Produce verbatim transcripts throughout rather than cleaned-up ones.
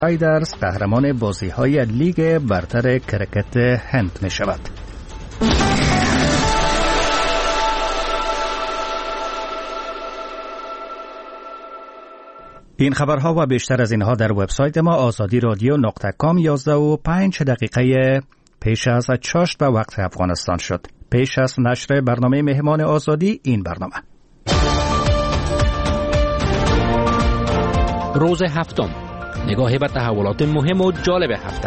رایدرز قهرمان بازی‌های لیگ برتر کرکت هند می‌شود. این خبرها و بیشتر از اینها در وبسایت ما آزادی رادیو نقطه کام یازده و پنج دقیقه پیش از چاشت به وقت افغانستان شد. پیش از نشر برنامه مهمان آزادی این برنامه. روز هفتم، نگاهی به تحولات مهم و جالب هفته.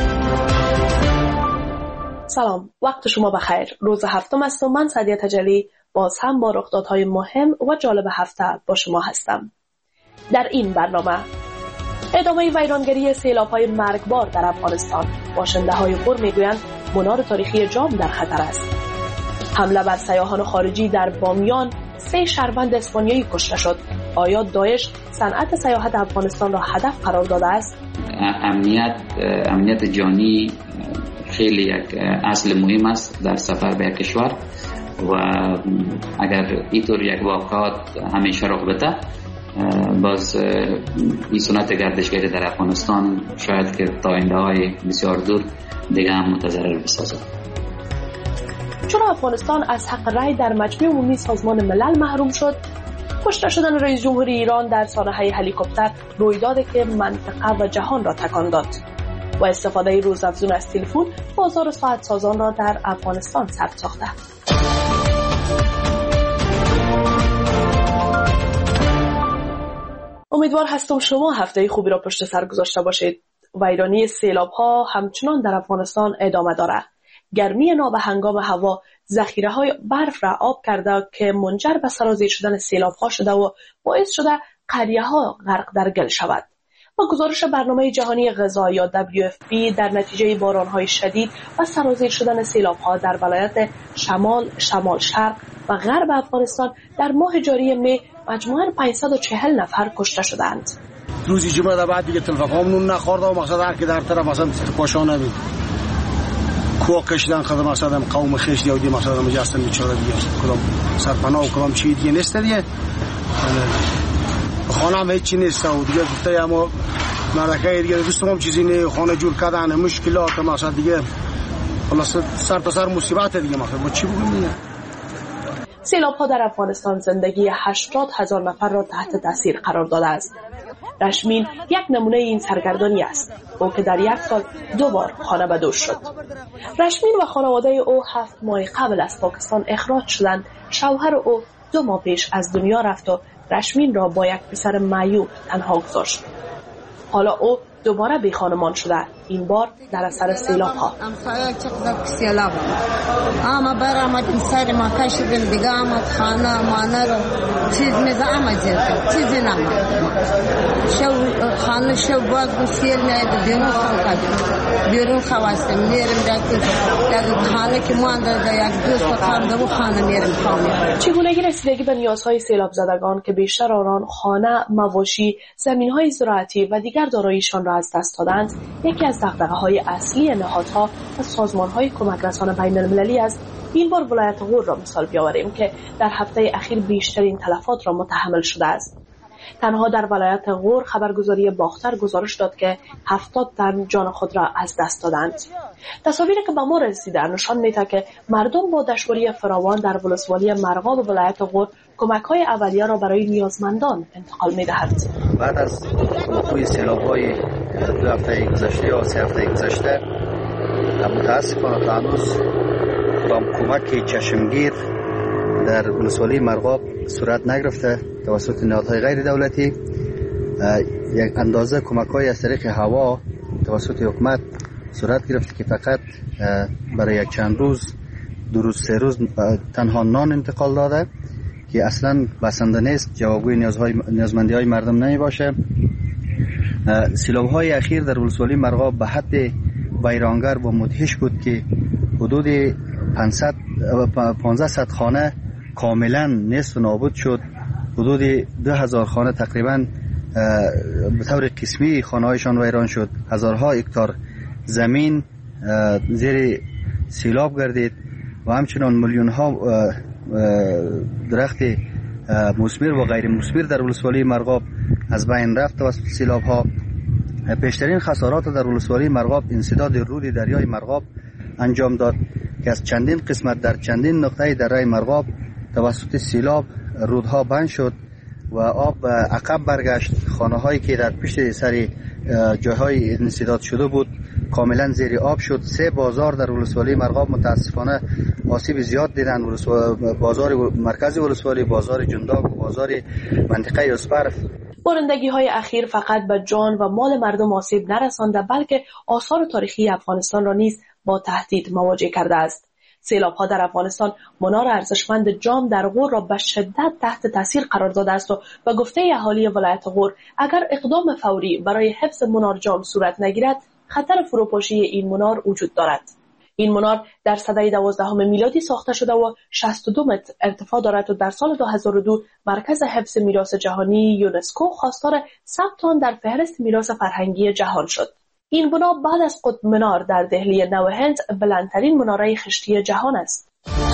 سلام، وقت شما بخیر. روز هفتم است و من سعدیه تجلی باز هم با رخدادهای مهم و جالب هفته با شما هستم. در این برنامه ادامه ویرانگری سیلاب‌های مرگبار در افغانستان، باشنده‌های غور می‌گویند منار تاریخی جام در خطر است. حمله بر سیاحان خارجی در بامیان، سه شهروند اسپانیایی کشته شد. آیا داعش صنعت سیاحت افغانستان را هدف قرار داده است؟ امنیت امنیت جانی خیلی یک اصل مهم است در سفر به کشور و اگر اینطور یک واقعات همیشه رخ بده، باز این سنت گردشگری در افغانستان شاید که تا آینده‌های بسیار دور دیگه هم متضرر بسازد. چرا افغانستان از حق رأی در مجمع عمومی سازمان ملل محروم شد؟ کشته شدن رئیس جمهور ایران در سانحه هلیکوپتر رویدادی که منطقه و جهان را تکان داد و استفاده روزافزون از تلفن بازار ساعت سازان را در افغانستان سبک ساخته. امیدوار هستم شما هفته خوبی را پشت سر گذاشته باشید. ویرانی سیلاب‌ها همچنان در افغانستان ادامه دارد. گرمی نابهنگام هوا ذخیره‌های برف را آب کرده که منجر به سرازیر شدن سیلاب‌ها شده و باعث شده قریه‌ها غرق در گل شود. با گزارش برنامه جهانی غذا یا دبلیو اف پی در نتیجه باران‌های شدید و سرازیر شدن سیلاب‌ها در ولایت شمال، شمال شرق و غرب افغانستان در ماه جاری می مجموعاً پانصد و چهل نفر کشته شدند. روزی جمعه در بعد دیگه تلفنمون نخورده و مقصد هر که در طرف مثلا پاشا نبید کوه کشیدن خدمت مثلا قوم خیش دیودی مثلا مجسم بیچاره دیگه کدام سرپناه و کدام چی دیگه نیست دیگه خانه هم هیچی نیست و دیگه گفته اما مردکه دیگه دوستم هم چیزی نه خانه جور کردن مشکلات مثلا دیگه خلاص سر تا سر مصیبت دیگه مثلا با چی بگم دیگه. سیلاب‌ها در افغانستان زندگی هشتاد هزار نفر را تحت تاثیر قرار داده است. رشمین یک نمونه این سرگردانی است، او که در یک سال دو بار خانه بدوش شد. رشمین و خانواده او هفت ماه قبل از پاکستان اخراج شدند. شوهر او دو ماه پیش از دنیا رفت و رشمین را با یک پسر معیوب تنها گذاشت. حالا او دوباره بی خانمان شده، این بار در اثر سیلاب‌ها. اما برآمد سر ما کشیدیم دیگه، آمد خانه مانه رو چیز میزه آمد زیرد چیزی نمید شو خانه شو باز بسیر میاد بیرون خواستیم بیرون خواستیم میریم دیگه خانه که مانده یک دوست خانده و خانه میریم خانه. چگونگی رسیدگی به نیازهای سیلاب زدگان که بیشتر آنان خانه، مواشی، زمین‌های زراعتی و دیگر داراییشان را از دست دادند، یکی از دغدغه‌های اصلی نهادها و سازمان‌های کمک رسان بین‌المللی است. این بار ولایت غور را مثال بیاوریم که در هفته اخیر بیشترین تلفات را متحمل شده است. تنها در ولایت غور خبرگزاری باختر گزارش داد که هفتاد تن جان خود را از دست دادند. تصاویری که به ما رسیده نشان می‌دهد که مردم با دشواری فراوان در ولسوالی مرغاب ولایت غور کمک‌های اولیه را برای نیازمندان انتقال می‌دهند. بعد از وقوع سیلاب‌های دو هفته گذشته یا سه هفته گذشته، متأسفانه تا هنوز با کمک چشمگیر در ولسوالی مرغاب صورت نگرفته. توسط نهادهای غیر دولتی یک اندازه کمک‌های از طریق هوا توسط حکومت صورت گرفته که فقط برای یک چند روز دو روز سه روز تنها نان انتقال داده که اصلا بسنده نیست، جوابگوی نیازهای نیازمندی‌های مردم نمی باشه. سیلاب‌های اخیر در ولسوالی مرغاب به حد ویرانگر و مدهش بود که حدود پانصد خانه کاملا نصف نابود شد. حدود دو هزار خانه تقریبا به طور قسمی خانه‌هایشان ویران شد. هزارها هکتار زمین زیر سیلاب گردید و همچنان میلیون ها درخت مثمر و غیر مثمر در ولسوالی مرغاب از بین رفت توسط سیلاب ها. پیشترین خسارات در ولسوالی مرغاب انسداد رود دریای مرغاب انجام داد که از چندین قسمت در چندین نقطه دره مرغاب توسط سیلاب رودها بند شد و آب عقب برگشت. خانه هایی که در پشت سر جاهای انسداد شده بود کاملا زیر آب شد. سه بازار در ولسوالی مرغاب متاسفانه آسیب زیاد دیدن. بازار مرکزی ولسوالی، بازار جنداق و بازار منطقه اسپرف. بارندگی های اخیر فقط به جان و مال مردم آسیب نرسانده بلکه آثار تاریخی افغانستان را نیز با تهدید مواجه کرده است. سیلاب ها در افغانستان منار ارزشمند جام در غور را به شدت تحت تاثیر قرار داده است و به گفته اهالی ولایت غور اگر اقدام فوری برای حفظ منار جام صورت نگیرد خطر فروپاشی این منار وجود دارد. این منار در سده دوازدهم میلادی ساخته شده و شصت و دو متر ارتفاع دارد و در سال دو هزار و دو مرکز حفظ میراث جهانی یونسکو خواستار ثبت آن در فهرست میراث فرهنگی جهان شد. این بنا بعد از قطب منار در دهلی نو هند بلندترین مناره خشتی جهان است.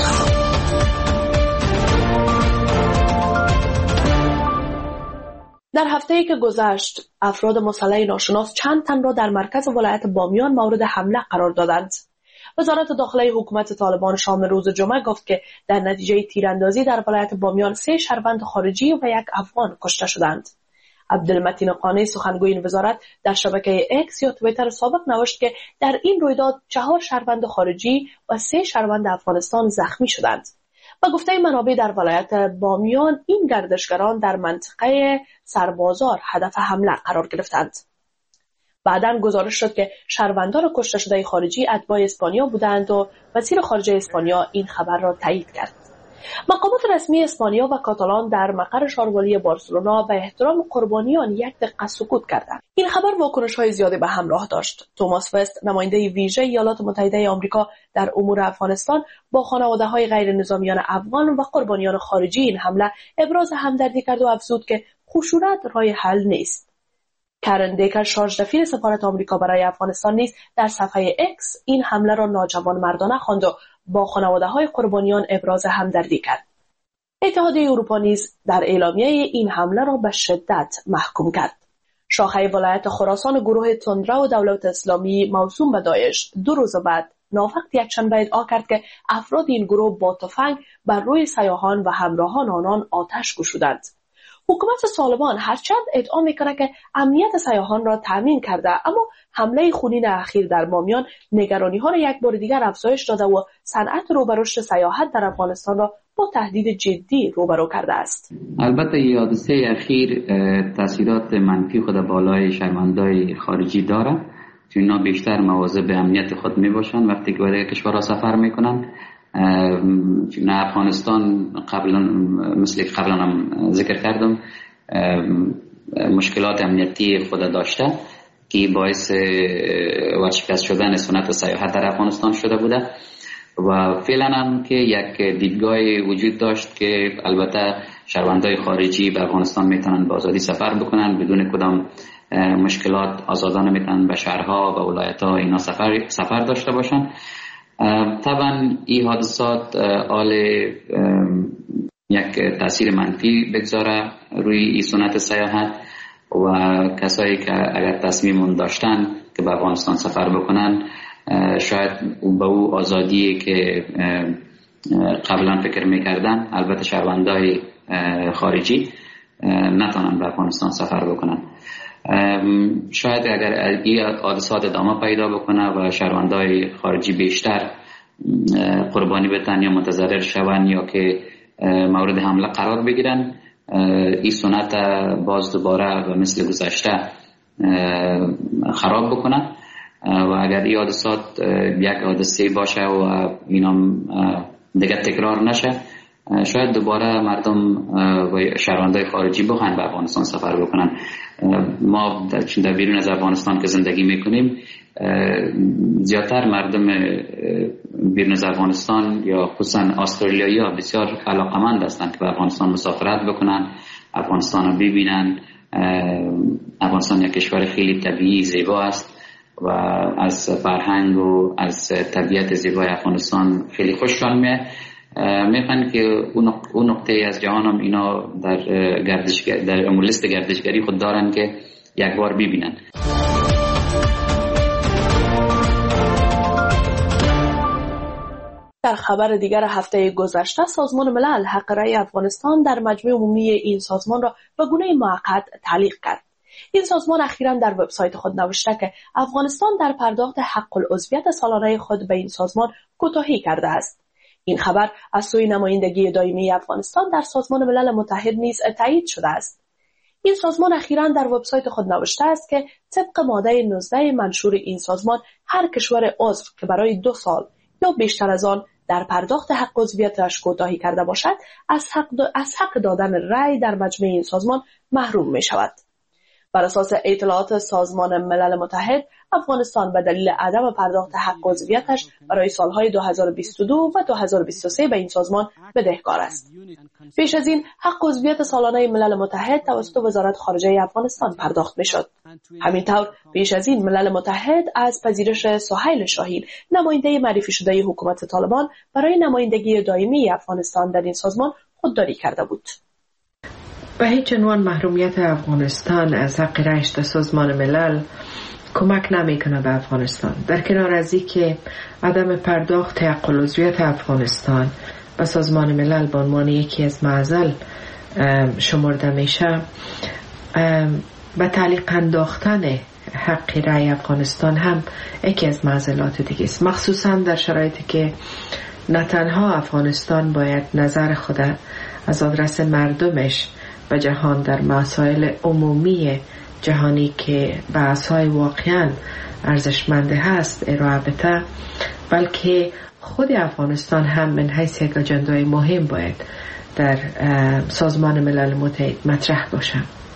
در هفته‌ای که گذشت افراد مسلح ناشناس چند تن را در مرکز ولایت بامیان مورد حمله قرار دادند. وزارت داخله حکومت طالبان شام روز جمعه گفت که در نتیجه تیراندازی در ولایت بامیان سه شهروند خارجی و یک افغان کشته شدند. عبدالمتین قانی سخنگوی این وزارت در شبکه اکس یا توییتر سابق نوشت که در این رویداد چهار شهروند خارجی و سه شهروند افغانستان زخمی شدند. با گفته منابع در ولایت بامیان این گردشگران در منطقه سربازار هدف حمله قرار گرفتند. بعداً گزارش شد که شهروندان کشته شده خارجی اتباع اسپانیا بودند و وزیر خارجه اسپانیا این خبر را تایید کرد. مقامات رسمی اسپانیا و کاتالان در مقر شاروالی بارسلونا به احترام قربانیان یک دقیقه سکوت کردند. این خبر واکنش‌های زیادی به همراه داشت. توماس وست، نماینده ویژه ایالات متحده آمریکا در امور افغانستان، با خانواده‌های غیر نظامیان افغان و قربانیان خارجی این حمله ابراز همدردی کرد و افزود که خشونت راه حل نیست. کرن دیکر، شارژ دفیر سفارت آمریکا برای افغانستان نیز در صفحه اکس این حمله را ناجوانمردانه خواند و با خانواده‌های قربانیان ابراز همدردی کرد. اتحادیه اروپا نیز در اعلامیه این حمله را به شدت محکوم کرد. شاخه ولایت خراسان گروه تندرا و دولت اسلامی موسوم به داعش دو روز بعد ناوقت یکشنبه ادعا کرد که افراد این گروه با تفنگ بر روی سیاحان و همراهان آنان آتش گشودند. حکومت طالبان هرچند ادعا می‌کند که امنیت سیاحان را تامین کرده، اما حمله خونین اخیر در بامیان نگرانی‌ها را یک بار دیگر افزایش داده و صنعت رو به رشد سیاحت در افغانستان را با تهدید جدی روبرو کرده است. البته این حادثه اخیر تاثیرات منفی خود بالای شهروندان خارجی داره، چون اینا بیشتر مواظب به امنیت خود میباشن وقتی که برای کشورها سفر میکنن. چون افغانستان قبلا مثل قبلا هم ذکر کردم مشکلات امنیتی خود داشته که باعث ورشکست شدن سنت سیاحت در افغانستان شده بوده و فعلا هم که یک دیدگاهی وجود داشت که البته شهروندان خارجی به افغانستان میتونن با آزادی سفر بکنن بدون کدام مشکلات، آزادانه میتونن به شهرها و ولایت‌ها اینا سفر سفر داشته باشن. طبعا این حادثات آل یک تاثیر منفی بگذاره روی این سنت سیاحت و کسایی که اگر تصمیم داشتن که به افغانستان سفر بکنن شاید به او آزادی که قبلا فکر میکردن، البته شهروندای خارجی نتونن به افغانستان سفر بکنن. شاید اگر این حادثات ادامه پیدا بکنه و شهروندای خارجی بیشتر قربانی بتن یا متضرر شون یا که مورد حمله قرار بگیرن، این سنت باز دوباره و مثل گذشته خراب بکنه و اگر این حادثات یک حادثه باشه و اینا دیگه تکرار نشه، شاید دوباره مردم و شهروندای خارجی بخواهند به افغانستان سفر بکنن. ما در بیرون از افغانستان که زندگی میکنیم زیادتر مردم بیرون از افغانستان یا خصوصا استرالیایی ها بسیار علاقمند هستند که به افغانستان مسافرت بکنن، افغانستان رو ببینن. افغانستان یک کشور خیلی طبیعی زیبا است و از فرهنگ و از طبیعت زیبای افغانستان خیلی خوششان میاد. میخوان که اون نقطه از جهان هم اینا در گردشگر در لیست گردشگری خود دارن که یک بار ببینن. خبر دیگر هفته گذشته سازمان ملل حق رأی افغانستان در مجمع عمومی این سازمان را به گونه موقت تعلیق کرد. این سازمان اخیراً در وبسایت خود نوشته که افغانستان در پرداخت حق العضویت سالانه خود به این سازمان کوتاهی کرده است. این خبر از سوی نمایندگی دائمی افغانستان در سازمان ملل متحد نیز تایید شده است. این سازمان اخیراً در وبسایت خود نوشته است که طبق ماده نوزده منشور این سازمان هر کشور عضو که برای دو سال یا بیشتر از آن در پرداخت حق عضویتش کوتاهی کرده باشد از حق, از حق دادن رأی در مجمع این سازمان محروم می شود. بر اساس اطلاعات سازمان ملل متحد، افغانستان به دلیل عدم پرداخت حق عضویتش برای سالهای دو هزار و بیست و دو و دو هزار و بیست و سه به این سازمان بدهکار است. پیش از این حق عضویت سالانه ملل متحد توسط وزارت خارجه افغانستان پرداخت می‌شد. همینطور پیش از این ملل متحد از پذیرش سهیل شاهین، نماینده معرفی شده حکومت طالبان برای نمایندگی دائمی افغانستان در این سازمان خودداری کرده بود. به هیچ عنوان محرومیت افغانستان از حق رأی در سازمان ملل کمک نمیکنه به افغانستان. در کنار از اینکه عدم پرداخت حق العضویت افغانستان به سازمان ملل به عنوان یکی از معضل شمرده میشه، به تعلیق انداختن حق رأی افغانستان هم یکی از معضلات دیگه است، مخصوصا در شرایطی که نه تنها افغانستان باید نظر خود از آدرس مردمش به جهان در مسائل عمومی جهانی که بحث‌های واقعاً ارزشمند هست ارائه بده، بلکه خود افغانستان هم من حیث یک اجندای مهم باید در سازمان ملل متحد مطرح باشه.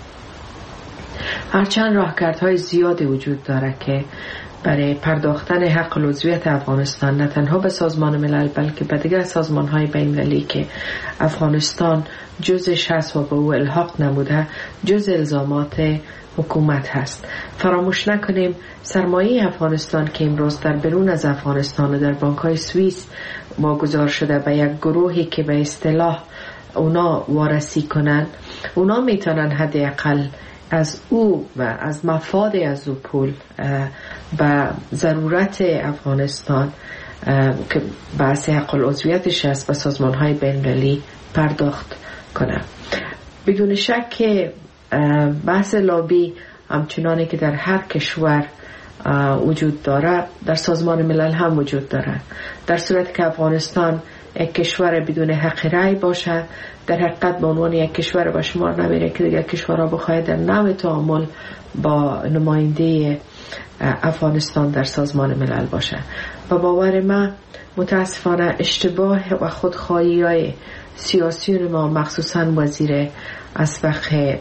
هرچند راهکردهای زیادی وجود داره که برای پرداختن حق العضویت افغانستان نه تنها به سازمان ملل بلکه به دیگر سازمان‌های بین‌المللی که افغانستان جزش هست و به او الحاق نموده جز الزامات حکومت هست. فراموش نکنیم سرمایه افغانستان که امروز در بیرون از افغانستان و در بانک‌های سوئیس واگذار شده به یک گروهی که به اصطلاح اونا وارسی کنن، اونا میتونن حداقل از او و از مفاد از او پول به ضرورت افغانستان که بحث حق العضویتش است به سازمان‌های بین‌المللی پرداخت کنه. بدون شک که بحث لابی همچنانی که در هر کشور وجود داره در سازمان ملل هم وجود داره. در صورت که افغانستان یک کشور بدون حق رأی باشه، در حقیقت به عنوان یک کشور به شمار نمیره که دیگر کشورها بخواهد در نوع تعامل با نماینده افغانستان در سازمان ملل باشه. و باور من متاسفانه اشتباه و خودخواهی های سیاسیون ما مخصوصا وزیر اسبق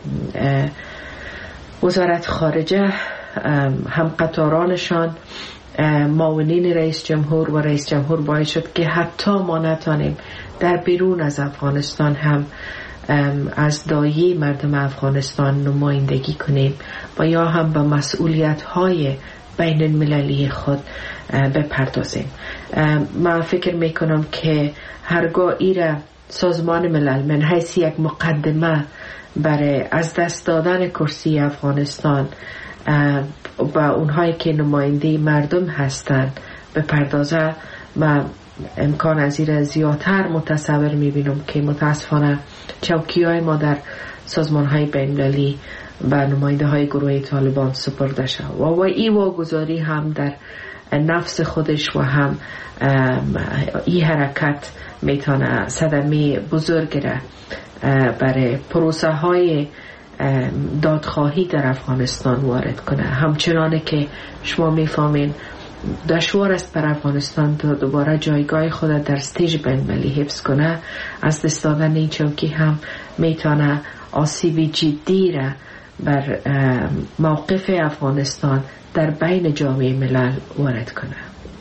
وزارت خارجه هم قطارانشان معاونین رئیس جمهور و رئیس جمهور باعث شد که حتی ما نتانیم در بیرون از افغانستان هم از دایه مردم افغانستان نمایندگی کنیم و یا هم به مسئولیت های بین المللی خود بپردازیم. من فکر میکنم که هرگاه ایره سازمان ملل من حیث یک مقدمه برای از دست دادن کرسی افغانستان و اونهایی که نماینده مردم هستند بپردازه، من امکان از این زیادتر متصور میبینم که متاسفانه چوکی های ما در سازمان های بین‌المللی و نماینده های گروه طالبان سپرده شد و و این واگذاری هم در نفس خودش و هم این حرکت میتونه صدمه بزرگ را برای پروسه های دادخواهی در افغانستان وارد کنه. همچنانه که شما میفهمین دشوار است بر افغانستان تا دوباره جایگاه خود در استیج بین‌المللی حفظ کنه، از دست دادن این چوکی هم میتونه آسیب جدی را بر موقف افغانستان در بین جامعه ملل وارد کنه.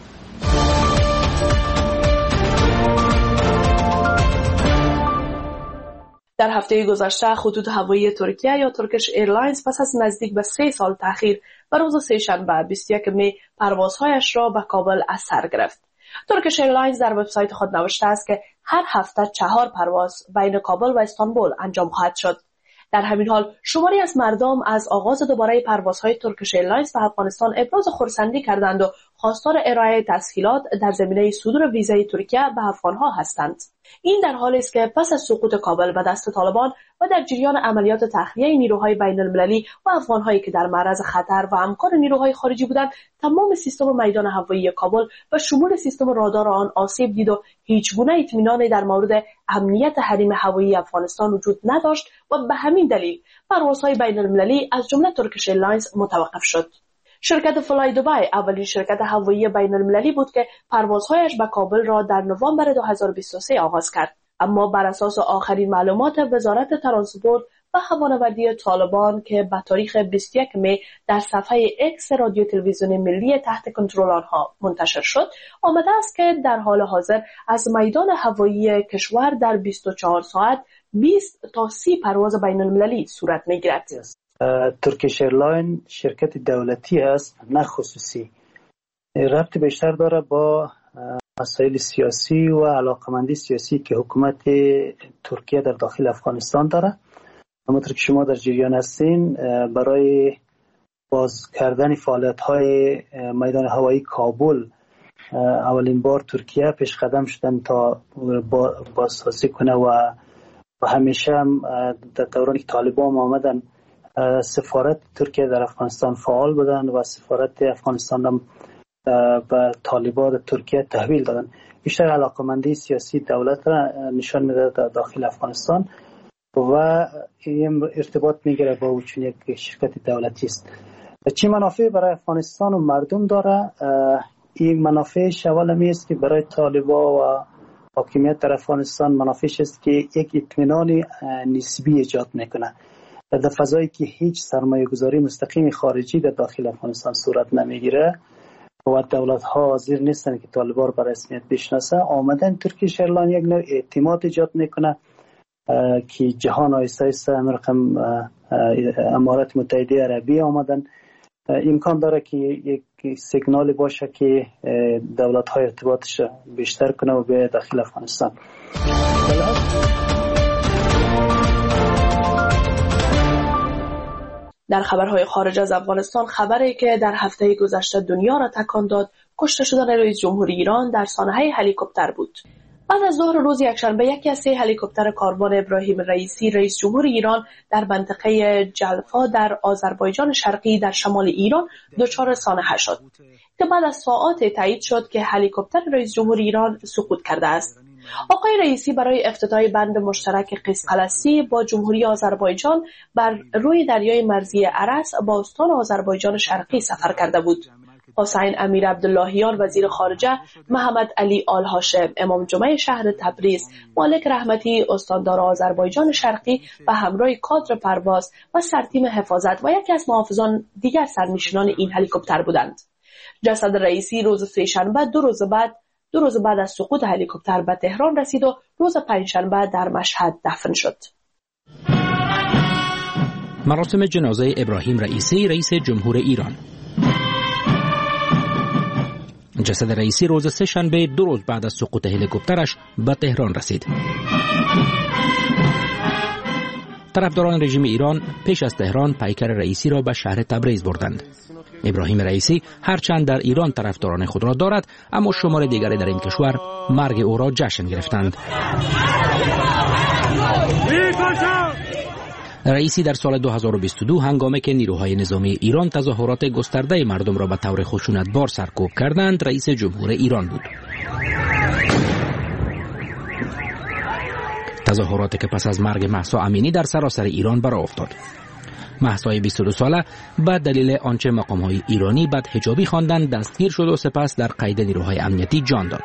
در هفته گذشته خطوط هوایی ترکیه یا ترکش ایرلاینز پس از نزدیک به سه سال تأخیر به روز سه‌شنبه بیست و یکم می پروازهایش را به کابل از سر گرفت. ترکش ایرلاینز در وبسایت خود نوشته است که هر هفته چهار پرواز بین کابل و استانبول انجام خواهد شد. در همین حال شماری از مردم از آغاز دوباره پروازهای ترکیش ایرلاینز به افغانستان ابراز خرسندی کردند و خواستار ارائه تسهیلات در زمینه صدور ویزای ترکیه به افغانها هستند. این در حالی است که پس از سقوط کابل به دست طالبان و در جریان عملیات تخلیه نیروهای بین المللی و افغانهایی که در معرض خطر و همکار نیروهای خارجی بودند، تمام سیستم میدان هوایی کابل و شمول سیستم رادار آن آسیب دید و هیچ گونه اطمینانی در مورد امنیت حریم هوایی افغانستان وجود نداشت و به همین دلیل پروازهای بین المللی از جمله ترکیش ایرلاینز متوقف شد. شرکت فلای دبی اولین شرکت هوایی بین المللی بود که پروازهایش به کابل را در نوامبر دو هزار و بیست و سه آغاز کرد، اما بر اساس آخرین معلومات وزارت ترانسپورت و هوانوردی طالبان که به تاریخ بیست و یکم می در صفحه اکس رادیو تلویزیون ملی تحت کنترل آنها منتشر شد، آمده است که در حال حاضر از میدان هوایی کشور در بیست و چهار ساعت بیست تا سی پرواز بین المللی صورت می‌گیرد. ترکیش ایرلاین شرکت دولتی است نه خصوصی. ربط بیشتر داره با مسائل سیاسی و علاقمندی سیاسی که حکومت ترکیه در داخل افغانستان داره. همونطور که شما در جریان هستین، برای باز کردن فعالیت‌های میدان هوایی کابل اولین بار ترکیه پیش قدم شدن تا بازسازی کنه و و همیشه هم در دورانی که طالبان آمدن سفارت ترکیه در افغانستان فعال بودن و سفارت افغانستان هم به طالبان ترکیه تحویل دادن. بیشتر علاقمندی سیاسی دولت را نشان میده در داخل افغانستان و این ارتباط میگیره با چون یک شرکت دولتی است. چی منافع برای افغانستان و مردم داره؟ این منافعش اول میست که برای طالبان و حاکمیت در افغانستان منافعش است که یک اطمینان نسبی ایجاد میکنه در فضایی که هیچ سرمایه گذاری مستقیم خارجی در داخل افغانستان صورت نمیگیره و دولت ها حاضر نیستن که طالبان را به رسمیت بشناسه. آمدن ترکیش ایرلاین یک نوع اعتماد ایجاد میکنه که جهان آیسته آیسته رقم امارات متحده عربی آمدن. امکان داره که یک سیگنال باشه که دولت های ارتباطش بیشتر کنه و به داخل افغانستان. در خبرهای خارج از افغانستان، خبری که در هفته گذشته دنیا را تکان داد کشته شدن رئیس جمهوری ایران در سانحه هلیکوپتر بود. بعد از ظهر روز یکشنبه یکی از سه هلیکوپتر کاروان ابراهیم رئیسی رئیس جمهور ایران در منطقه جلفا در آذربایجان شرقی در شمال ایران دچار سانحه شد که بعد از ساعات تایید شد که هلیکوپتر رئیس جمهور ایران سقوط کرده است. آقای رئیسی برای افتتاح بند مشترک قیس-پلسی با جمهوری آذربایجان بر روی دریای مرزی ارس با استان آذربایجان شرقی سفر کرده بود. حسین امیر عبداللهیان وزیر خارجه، محمد علی آل هاشم امام جمعه شهر تبریز، مالک رحمتی استاندار آذربایجان شرقی و همراه کادر پرواز و سرتیم حفاظت و یکی از محافظان دیگر سرنشینان این هلیکوپتر بودند. جسد رئیسی روز سه‌شنبه دو روز بعد دو روز بعد از سقوط هلیکوپتر به تهران رسید و روز پنجشنبه در مشهد دفن شد. مراسم جنازه ابراهیم رئیسی رئیس جمهور ایران. جسد رئیسی روز سه شنبه دو روز بعد از سقوط هلیکوپترش به تهران رسید. طرفداران رژیم ایران پیش از تهران پیکر رئیسی را به شهر تبریز بردند. ابراهیم رئیسی هرچند در ایران طرفداران خود را دارد، اما شمار دیگری در این کشور مرگ او را جشن گرفتند. رئیسی در سال دو هزار و بیست و دو هنگامی که نیروهای نظامی ایران تظاهرات گسترده مردم را به طور خشونتبار سرکوب کردند، رئیس جمهور ایران بود. تظاهراتی که پس از مرگ مهسا امینی در سراسر ایران برآ افتاد. مهسا بیست و دو ساله به دلیل آنچه مقام‌های ایرانی بدحجابی خواندند دستگیر شد و سپس در قید نیروهای امنیتی جان داد.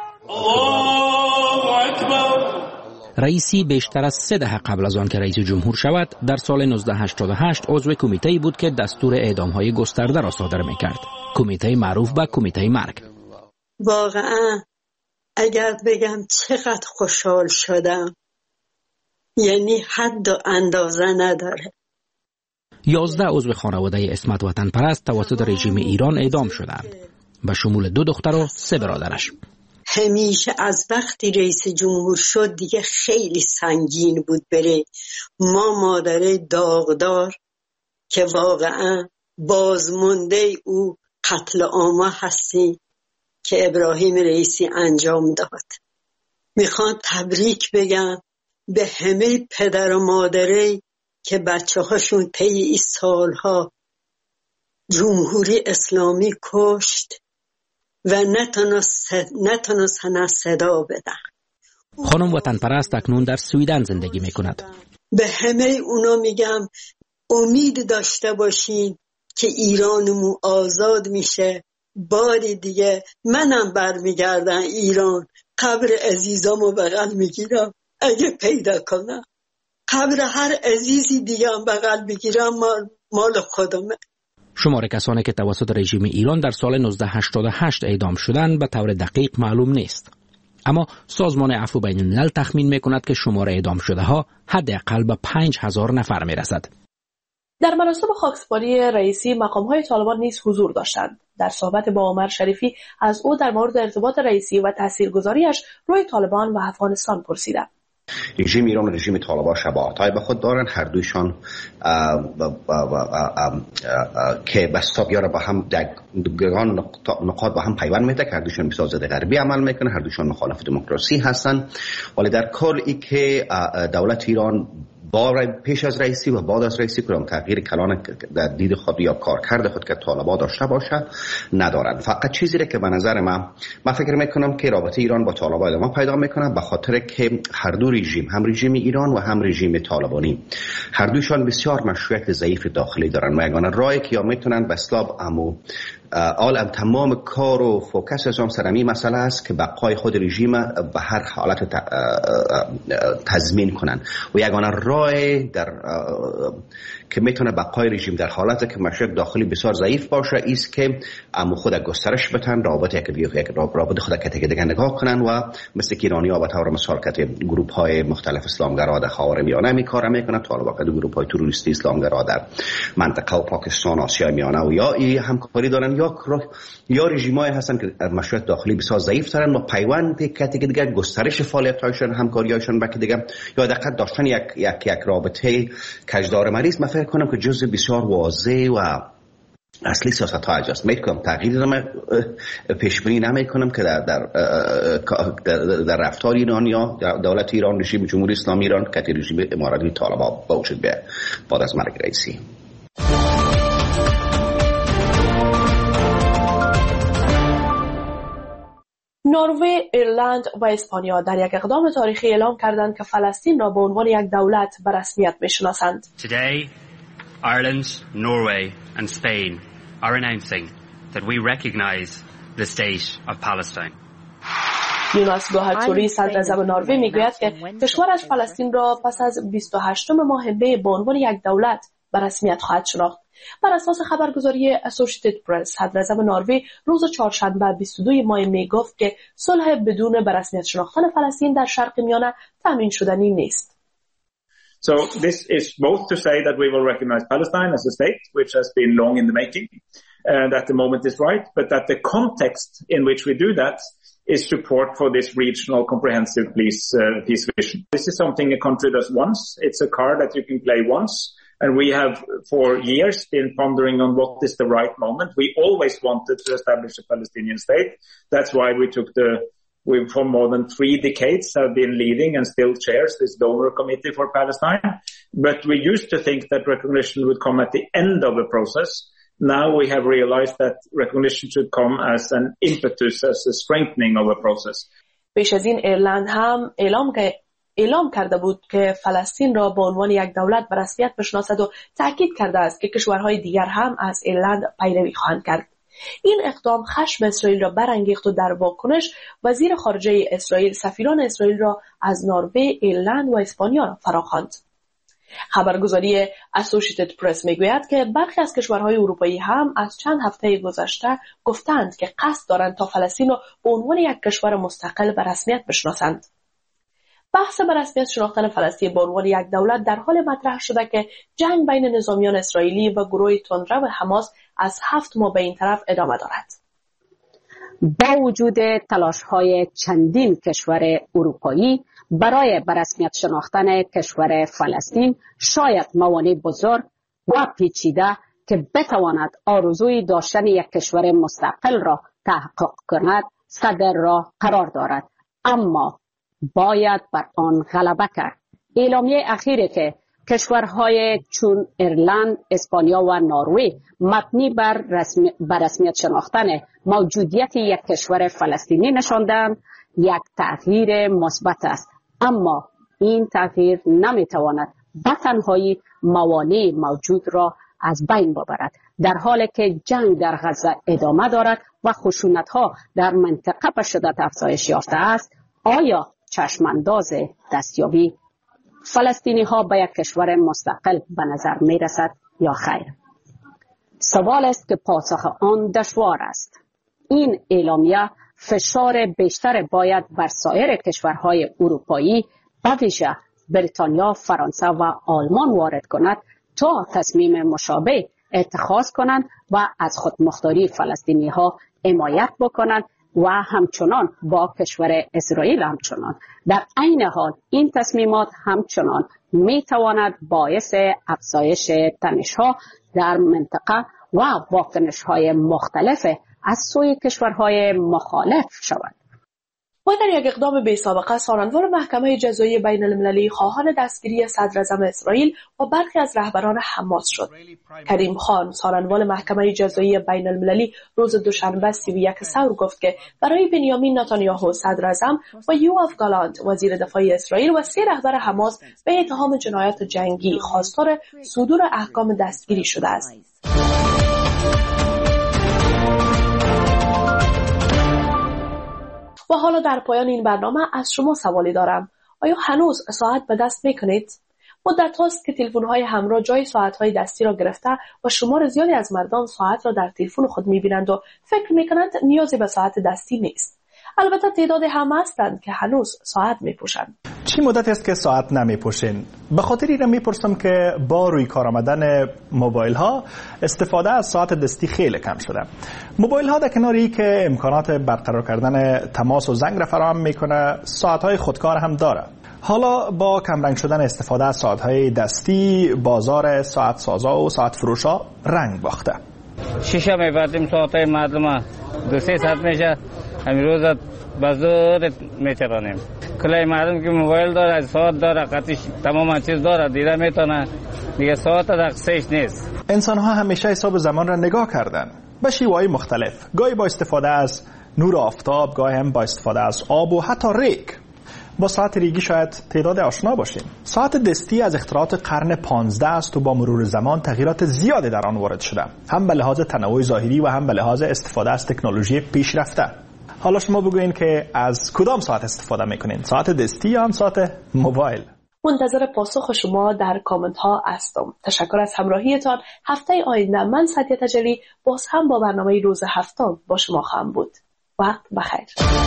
رئیسی بیشتر از سه دهه قبل از آن که رئیس جمهور شود در سال نوزده هشتاد و هشت عضو کمیته‌ای بود که دستور اعدام‌های گسترده را صادر می‌کرد. کمیته معروف به کمیته مرگ. واقعا اگر بگم چقدر خوشحال شدم، یعنی حد و اندازه نداره. یازده عضو خانواده عصمت وطن پرست توسط رژیم ایران اعدام شدند، به شمول دو دختر و سه برادرش. همیشه از وقتی رئیس جمهور شد دیگه خیلی سنگین بود بره. ما مادره داغدار که واقعا بازمانده او قتل عام هستیم که ابراهیم رئیسی انجام داد. میخوام تبریک بگم به همه پدر و مادره که بچه هاشون طی این سالها جمهوری اسلامی کشت و نتونستن صدا بدن. خانم وطن پرست اکنون در سویدن زندگی میکند. به همه اونا میگم امید داشته باشین که ایرانمون آزاد میشه. باری دیگه منم برمیگردم ایران، قبر عزیزامو بغل میگیرم اگه پیدا کنم. قبر هر عزیزی دیگه هم بغل میگیرم، مال, مال خودمه. شمار کسانی که توسط رژیم ایران در سال نوزده هشتاد و هشت اعدام شدند به طور دقیق معلوم نیست. اما سازمان عفو بین الملل تخمین میکند که شمار اعدام شده ها حداقل به پنج هزار نفر میرسد. در مراسم خاکسپاری رئیسی مقام‌های طالبان نیز حضور داشتند. در صحبت با عمر شریفی از او در مورد ارتباط رئیسی و تاثیرگذاریش روی طالبان و افغانستان پرسیدم. رژیم ایران و رژیم طالبان شباهت‌های به خود دارند. هر دویشان که بستابیار با هم در نقاط با هم پیوند میده که هر دویشان بسیار ضد غربی عمل میکنه، هر دویشان مخالف دموکراسی هستند. ولی در کل ای که دولت ایران با پیش از رئیسی و بعد از رئیسی کدام تغییر کلان در دید خود یا کارکرد خود که طالبان داشته باشه ندارند. فقط چیزی که به نظر من من فکر میکنم که رابطه ایران با طالبان ادامه پیدا میکنه، به خاطر که هر دو رژیم، هم رژیم ایران و هم رژیم طالبانی، هر دوشان بسیار مشروعیت ضعیف داخلی دارن و یگانه راهی که یا میتونن به اصطلاح امو آل تمام کار و فوکس از آن سرمی مسئله است که بقای خود رژیم به هر حالت تضمین کنن و یگانه راه در که میتونه بقای رژیم در حالت که مشروعیت داخلی بسیار ضعیف باشه است که امو خود گسترش بدن، رابطه یک دیگه رابطه خود که دیگه نگاه کنن و مثل که ایرانی‌ها به طور مثال که گروه‌های مختلف اسلامگرا در خاورمیانه میکارن میکنن، طالبان که گروه‌های تروریستی اسلامگرا در منطقه و پاکستان، آسیا میانه و یا ای همکاری دارن یا یا رژیم‌های هستن که مشروعیت داخلی بسیار ضعیف دارن و پیوند که دیگه گسترش فعالیت‌هاشون، همکاری‌هاشون با که دیگه یا دقیق داشتن یک یک یک رابطه کجدار مریض. من فکر کنم که جزء بسیار واضح و اصلی سیاست ها اجاست. میکنم تغییر رو پیش بینی نمیکنم که در در در, در رفتار ایران یا دولت ایران، رژیم جمهوری اسلامی ایران که رژیم اماراتی طالبان باوجود به بعد از مرگ رئیسی. نروژ، ایرلند و اسپانیا در یک اقدام تاریخی اعلام کردند که فلسطین را به عنوان یک دولت به رسمیت میشناسند. Today, Ireland, Norway and Spain are announcing that we recognize the state of Palestine. یوناس گوهرتوری صدراعظم نروژ میگوید که کشورش فلسطین را پس از بیست و هشتم ماه می به عنوان یک دولت به رسمیت خواهد شناخت. بر اساس خبرگزاری اسوسییتد پرس، صدراعظم نروژ روز چهارشنبه بیست و دو ماه می گفت که صلح بدون به رسمیت شناختن فلسطین در شرق میانه تامین شدنی نیست. So this is both to say that we will recognize Palestine as a state, which has been long in the making, and that the moment is right, but that the context in which we do that is support for this regional comprehensive peace, uh, peace vision. This is something a country does once. It's a card that you can play once. And we have for years been pondering on what is the right moment. We always wanted to establish a Palestinian state. That's why we took the, we for more than three decades have been leading and still chairs this donor committee for Palestine. But we used to think that recognition would come at the end of the process. Now we have realized that recognition should come as an impetus, as a strengthening of a process. پیش از این ایرلند هم اعلام که اعلام کرده بود که فلسطین را به عنوان یک دولت به رسمیت بشناسد و تاکید کرده است که کشورهای دیگر هم از ایرلند پیروی خواهند کرد. این اقدام خشم اسرائیل را برانگیخت و در واکنش وزیر خارجه اسرائیل سفیران اسرائیل را از نروژ، ایرلند و اسپانیا فراخواند. خبرگزاری اسوسییتد پرس میگوید که برخی از کشورهای اروپایی هم از چند هفته گذشته گفتند که قصد دارند تا فلسطین را به عنوان یک کشور مستقل به رسمیت بشناسند. بحث به رسمیت شناختن فلسطین به عنوان یک دولت در حال مطرح شده که جنگ بین نظامیان اسرائیلی و گروه تندرو حماس از هفت ماه به این طرف ادامه دارد. با وجود تلاش‌های چندین کشور اروپایی برای به رسمیت شناختن کشور فلسطین، شاید موانع بزرگ و پیچیده که بتواند آرزوی داشتن یک کشور مستقل را تحقق کند صدر راه قرار دارد، اما باید بر آن غلبه کرد. اعلامیه اخیری که کشورهای چون ایرلند، اسپانیا و نروژ مبنی بر رسمی بر رسمیت شناختن موجودیت یک کشور فلسطینی نشاندند یک تغییر مثبت است، اما این تغییر نمیتواند به تنهایی موانع موجود را از بین ببرد، در حالی که جنگ در غزه ادامه دارد و خشونت‌ها در منطقه به شدت افزایش یافته است. آیا چشمانداز دستیابی فلسطینی ها به یک کشور مستقل به نظر می رسد یا خیر؟ سوال است که پاسخ آن دشوار است. این اعلامیه فشار بیشتر باید بر سایر کشورهای اروپایی به ویژه بریتانیا، فرانسه و آلمان وارد کند تا تصمیم مشابه اتخاذ کنند و از خودمختاری فلسطینی ها حمایت بکنند و همچنان با کشور اسرائیل همچنان. در عین حال این تصمیمات همچنان می تواند باعث افزایش تنش‌ها در منطقه و واکنش‌های مختلف از سوی کشورهای مخالف شود. و در یک اقدام بی سابقه سانندوار محکمه جزایی بین المللی خواهان دستگیری صدر اعظم اسرائیل و برخی از رهبران حماس شد. کریم خان، سانندوار محکمه جزایی بین المللی، روز دوشنبه سی و یک ثور گفت که برای بنیامین نتانیاهو صدر اعظم و یوآف گالانت وزیر دفاع اسرائیل و سه رهبر حماس به اتهام جنایات جنگی خواستار صدور احکام دستگیری شده است. و حالا در پایان این برنامه از شما سوالی دارم. آیا هنوز ساعت به دست میکنید؟ مدت هاست که تلفن‌های همراه جای ساعت‌های دستی را گرفته و شمار زیادی از مردم ساعت را در تلفن خود می‌بینند و فکر می‌کنند نیازی به ساعت دستی نیست. البته تعداد هم هستند که هنوز ساعت می‌پوشند. چی مدت است که ساعت نمی‌پوشین؟ به خاطر این می‌پرسم که با روی کار آمدن موبایل ها استفاده از ساعت دستی خیلی کم شده. موبایل ها در کنار این که امکانات برقرار کردن تماس و زنگ را فراهم میکنه، ساعت های خودکار هم داره. حالا با کمرنگ شدن استفاده از ساعت های دستی، بازار ساعت سازا و ساعت فروشا رنگ باخته. شیشه می‌بردیم ساعت های مردم دو سه ساعت میشه، همین روز بازار میچرانیم. کلای مردم که موبایل داره، از ساعت داره، قطعش تمام چیز داره، دیده میتونه، دیگه ساعت در قصهش نیست. انسان ها همیشه حساب زمان را نگاه کردن به شیوه‌های مختلف، گاهی با استفاده از نور آفتاب، گاهی هم با استفاده از آب و حتی ریگ. با ساعت ریگی شاید تعداد آشنا باشیم. ساعت دستی از اختراعات قرن پانزده است و با مرور زمان تغییرات زیادی در آن وارد شده، هم به لحاظ تنوع ظاهری و هم به لحاظ استفاده از تکنولوژی پیشرفته. حالا شما بگوین که از کدام ساعت استفاده میکنین؟ ساعت دستی یا هم ساعت موبایل؟ منتظر پاسخ شما در کامنت ها هستم. تشکر از همراهیتان. هفته آینده من سعدیه تجلی باز هم با برنامه روز هفتم با شما خواهم بود. وقت بخیر.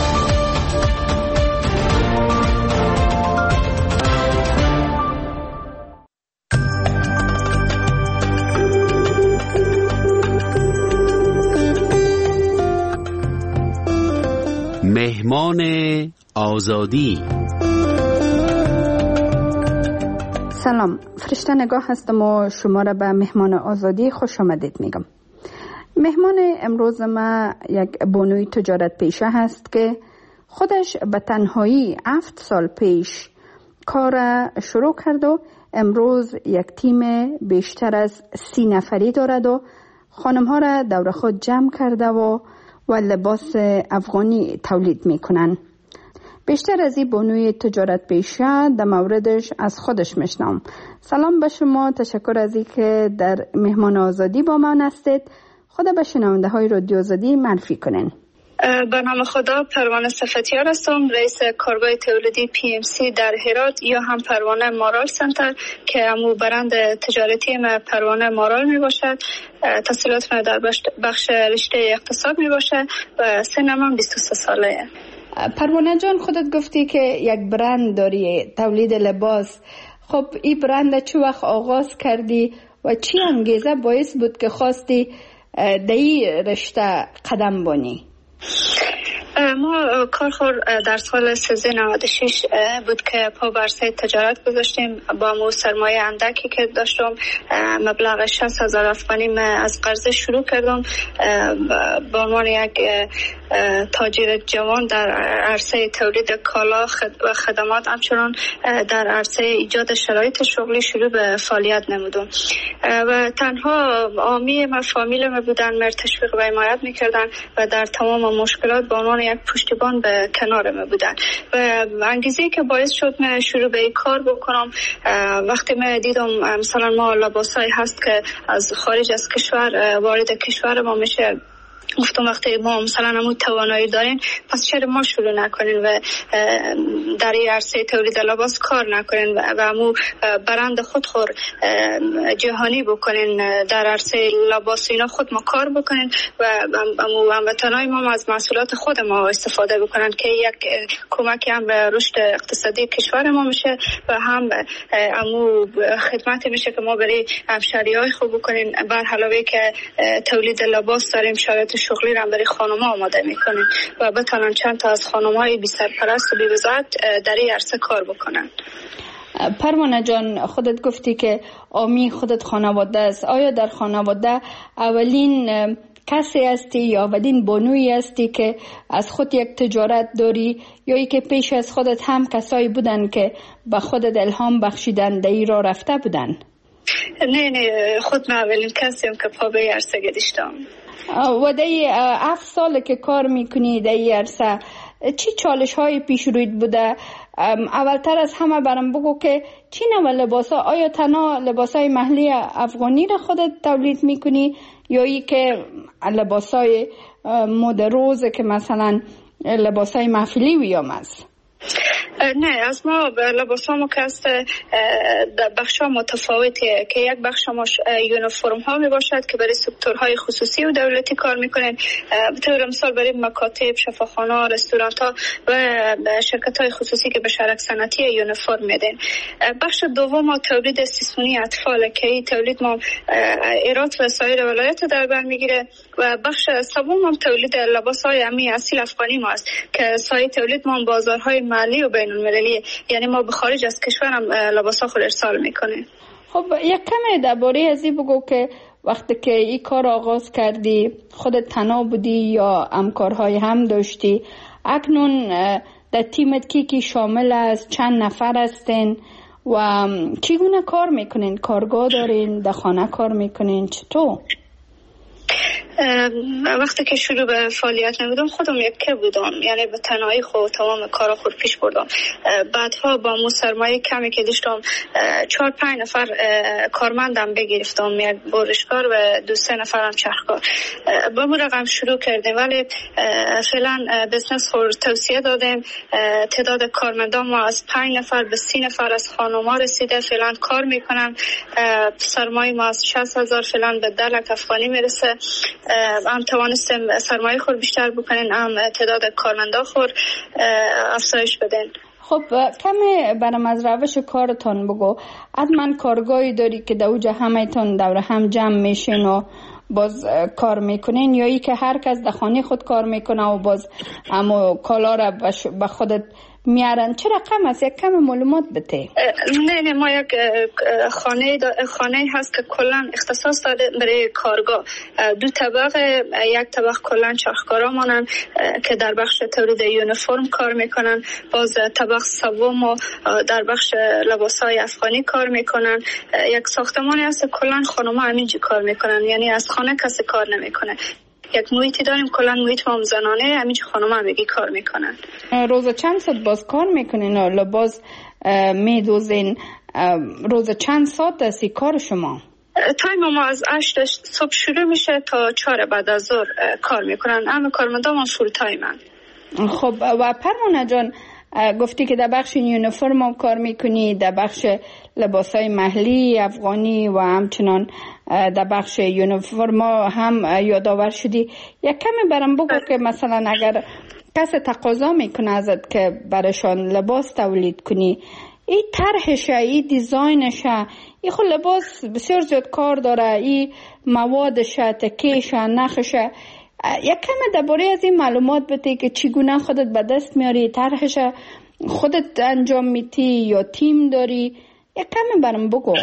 مهمان آزادی. سلام، فرشته نگاه هستم و شما را به مهمان آزادی خوش آمدید میگم. مهمان امروز ما یک بانوی تجارت پیشه هست که خودش به تنهایی هفت سال پیش کار شروع کرد و امروز یک تیم بیشتر از سی نفری دارد و خانم ها را دور خود جمع کرده و و لباس افغانی تولید میکنن. بیشتر از این بانوی تجارت پیشه در موردش از خودش میشنم. سلام به شما، تشکر از این که در مهمان آزادی با من هستید. خدا به شنونده های رادیو آزادی معرفی کنین. به نام خدا، پروانه صفتیار هستم، رئیس کارگاه تولیدی پی ام سی در هرات یا هم پروانه مارال سنتر که همو برند تجارتی ما پروانه مارال می باشد. تحصیلات ما در بخش رشته اقتصاد می باشه و سنم هم بیست و سه ساله. پروانه جان، خودت گفتی که یک برند داری، تولید لباس. خب این برند چه وقت آغاز کردی و چی انگیزه باعث بود که خواستی در این رشته قدم بانی؟ ما کارخور در سال سیزده نود و شش بود که پا بر عرصه تجارت گذاشتیم. با مو سرمایه اندکی که داشتم، مبلغ شصت هزار افغانی از قرضه شروع کردم. به عنوان یک تاجر جوان در عرصه تولید کالا و خدمات، همچنان در عرصه ایجاد شرایط شغلی شروع به فعالیت نمودم و تنها عامی ما فامیل ما بودن، مر تشویق و حمایت میکردن و در تمام مشکلات به عنوان یک پشتیبان به کنار ما بودن. و انگیزه که باعث شد من شروع به این کار بکنم، وقتی من دیدم مثلا ما لباسایی هست که از خارج از کشور وارد کشور ما میشه، گفتم وقتی ما مثلا همون توانایی دارین، پس چرا ما شروع نکنین و در این عرصه تولید لباس کار نکنین و همون برند خود خور جهانی بکنین، در عرصه لباس اینا خود ما کار بکنین و هموطنای ما از محصولات خود ما استفاده بکنن که یک کمکی هم به رشد اقتصادی کشور ما میشه و هم همون خدمتی میشه که ما برای همشهریای خوب بکنین. بر علاوه که تولید لباس داریم، شرایط شغلی را برای خانم‌ها آماده میکنیم و بتونن چند تا از خانم‌های بی سرپرست و بی وزارت در این عرصه کار بکنن. پروانه جان، خودت گفتی که عامی خودت خانواده است. آیا در خانواده اولین کسی هستی یا اولین بانویی هستی که از خود یک تجارت داری، یا ای که پیش از خودت هم کسایی بودن که به خودت الهام بخشیدن در این راه رفته بودن؟ نه نه، خود من اولین کسی هم که پا به عرصه گذاشتم. و در هفت سال که کار میکنی در این عرصه، چی چالش های پیش روید بوده؟ اولتر از همه برام بگو که چی نوع لباس ها، آیا تنها لباس های محلی افغانی را خودت تولید میکنی یا ای که لباس های مد روز که مثلا لباس های محفلی ویام است؟ نه، از ما لباس ها مکست بخش ها متفاوتیه که یک بخش ما یونیفرم ها می باشد که برای سکتورهای خصوصی و دولتی کار میکنن، به طور مثال برای مکاتب، شفاخانه، رستوران ها و شرکت های خصوصی که به شرک صنعتی یونیفرم میدن. بخش دوم ما تولید سیسونی اطفال که این تولید ما ایرات و سایر ولایت در بر میگیره و بخش سوم هم تولید لباس های امی اصیل افغانی ما است که سایه تولید ما بازارهای محلی و بین المللی، یعنی ما به خارج از کشور هم لباسا خود ارسال میکنه. خب یک کمی درباره از این بگو که وقتی که این کار آغاز کردی خودت تنها بودی یا همکارهای هم داشتی؟ اکنون در تیمت کی کی شامل است؟ چند نفر هستین و چگونه کار میکنین؟ کارگاه دارین؟ در خانه کار میکنین؟ چطور؟ وقتی که شروع به فعالیت نمودم خودم یکی بودم، یعنی به تنهایی خود تمام کارا خود پیش بردم. بعدها با مو سرمایه کمی که داشتم چهار پنج نفر کارمندم بگرفتم، یک برشکار و دو سه نفرم چرخکار. با مو رقم شروع کردیم، ولی فعلا بزنس خود توسعه دادیم. تعداد کارمندان ما از پنج نفر به سی نفر از خانم‌ها رسیده، فعلا کار میکنن. سرمایه ما از شصت هزار فعلا به ده لک افغانی میرسه. هم توانستیم سرمایه خور بیشتر بکنین، هم تعداد کارمندا خور افزایش بدین. خب کمی برام از روش کارتان بگو. حتما کارگاهی داری که دوجه همه تان دور هم جمع میشین و باز کار میکنین، یا ای که هر کس در خانه خود کار میکنه و باز اما کالا را به خودت میارن؟ چه رقم است؟ یک کم معلومات بده. نه نه، ما یک خانه خانه هست که کلا اختصاص داده برای کارگاه. دو طبقه، یک طبقه کلا چرخکارا مانن که در بخش تولید یونیفرم کار میکنن، باز طبقه سوم در بخش لباسای افغانی کار میکنن. یک ساختمانی هست کلا خانم‌ها همینجا کار میکنن، یعنی از خانه کسی کار نمیکنه. یک محیطی داریم کلا محیط ما زنانه، همینجا خانم هم میگی کار میکنن. روز چند ساعت باز کار میکنین؟ لباس میدوزین؟ روز چند ساعت دستی کار شما؟ تایم ما از هشت صبح شروع میشه تا چهار بعد از ظهر کار میکنن. همه کارمندان ما فول تایمن. خب و پروانه جان، گفتی که در بخش یونیفرم هم کار میکنی، در بخش لباسای محلی افغانی و همچنان در بخش یونیفرم هم یادآور شدی. یک کمی برام بگو که مثلا اگر کسی تقاضا میکنه ازت که برایشان لباس تولید کنی، این طرحشه، این دیزاینشه، این خود لباس بسیار زیاد کار داره، این موادشه، تکیشه، نخشه، یک کم درباره از این معلومات بده که چگونه خودت به دست میاری، طرحش خودت انجام میتی یا تیم داری؟ یک کم برام بگو.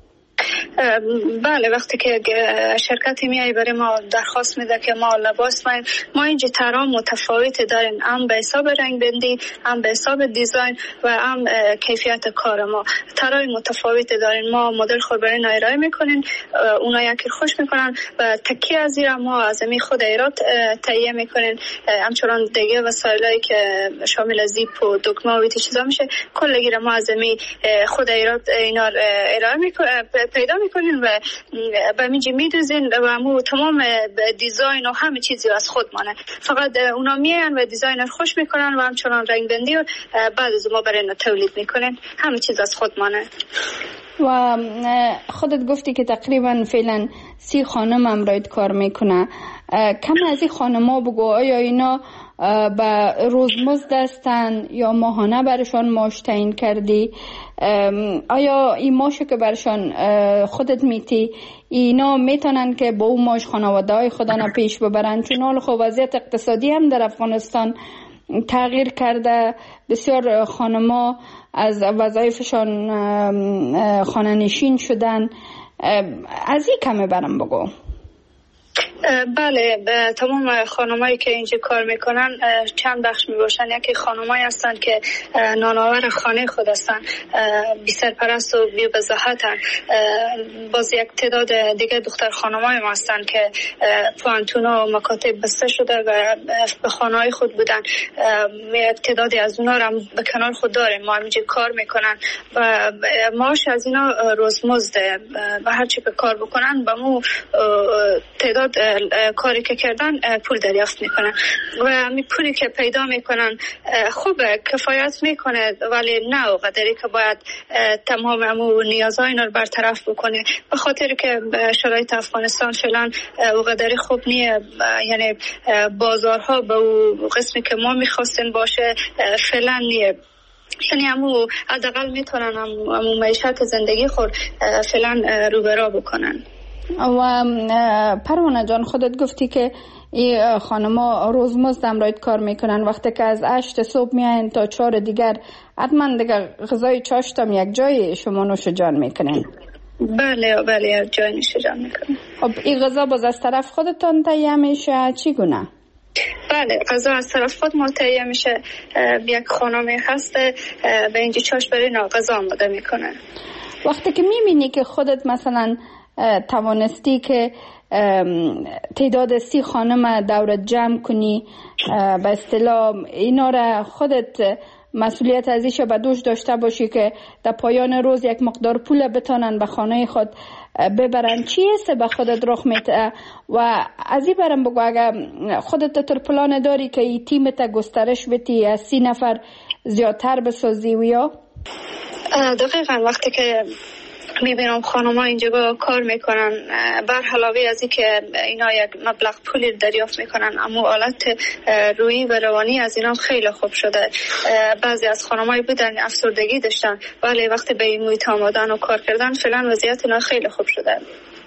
بله، وقتی که شرکتی میای برای ما درخواست میده که ما لباس ما ما اینجا طرح متفاوت داریم، هم به حساب رنگ بندی، هم به حساب دیزاین و هم کیفیت کار. ما طرح متفاوت داریم. ما مدل خود برای ارائه میکنیم، اونا یکی خوش میکنن و تکی از زیر ما از می خود ایراد تهیه میکنیم. همچنان دیگه وسایلی که شامل زیپ و دکمه و چیزا میشه کلگی ما از می خود ایراد اینا ارائه میکنیم، پیدا میکنین و به میجی میدوزین و همون تمام دیزاین و همه چیزی از خود مانه. فقط اونا میان و دیزاین خوش میکنن و همچنان رنگ بندی و بعد از ما برای اینا تولید میکنن. همه چیز از خود مانه. و خودت گفتی که تقریبا فعلا سی خانم امرایت کار میکنه. کم از این خانم ها بگو، آیا اینا به روزمزد هستن یا ماهانه برشان معاش تعیین کردی؟ آیا این معاشی که برشان خودت میتی اینا میتونن که با اون معاش خانواده های خودن پیش ببرن؟ چون حال خب وضعیت اقتصادی هم در افغانستان تغییر کرده، بسیار خانما از وظایفشان خانه نشین شدن. از این کمه برام بگو. بله، تمام خانمایی که اینجا کار میکنن چند بخش میباشن. یکی خانمایی هستن که نانآور خانه خود هستن، بی سرپرست و بی وضاحتن. باز یک تعداد دیگه دختر خانمای ما هستن که پوانتونا و مکاتب بسته شده و به خانه‌های خود بودن. یک تعدادی از اونا هم به کنار خود داریم، ما اینجا کار میکنن و معاش از اینا روزمزده و هر چی که کار بکنن به مو تعداد کاری که کردن پول دریافت میکنن و همین پولی که پیدا میکنن خوبه، کفایت میکنه، ولی نه اونقدری که باید تمام همون نیازهای اینا رو برطرف بکنه. به خاطر که شرایط افغانستان فعلا اونقدری خوب نیه، یعنی بازارها به اون قسمی که ما میخواستیم باشه فعلا نیه. یعنی همون حداقل میتونن همون معیشت زندگی خود فعلا رو به راه بکنن. و پروانه جان، خودت گفتی که این خانما روزمزد امرایت کار میکنن. وقتی که از هشت صبح میاین تا چهار دیگر حتما دیگه غذای چاشتم یک جای شما نوش جان میکنن؟ بله بله، یک جای نوش جان میکنن. خب این غذا باز از طرف خودتان تهیه میشه چگونه؟ بله، غذا از طرف خود ما تهیه میشه. یک خانمی هست به اینجا چاش برای نا غذا آماده میکنه. وقتی که میبینی که خودت مثلا توانستی که تعداد سی خانم دورت جمع کنی، به اصطلاح اینا را خودت مسئولیت ازیش به دوش داشته باشی که در پایان روز یک مقدار پول بتانن به خانه خود ببرن، چی هست به خودت رخ میده؟ و از این برم بگو، اگر خودت تر پلان داری که این تیمت گسترش بدی از سی نفر زیادتر بسازی و یا؟ دقیقا وقتی که میبینم خانم ها اینجا کار میکنن، بر علاوه از این که اینا یک مبلغ پولی دریافت میکنن، اما حالت روحی و روانی از اینا خیلی خوب شده. بعضی از خانم های بودن افسردگی داشتن، ولی وقتی به این محیط آمدن و کار کردن فعلا وضعیت اینا خیلی خوب شده.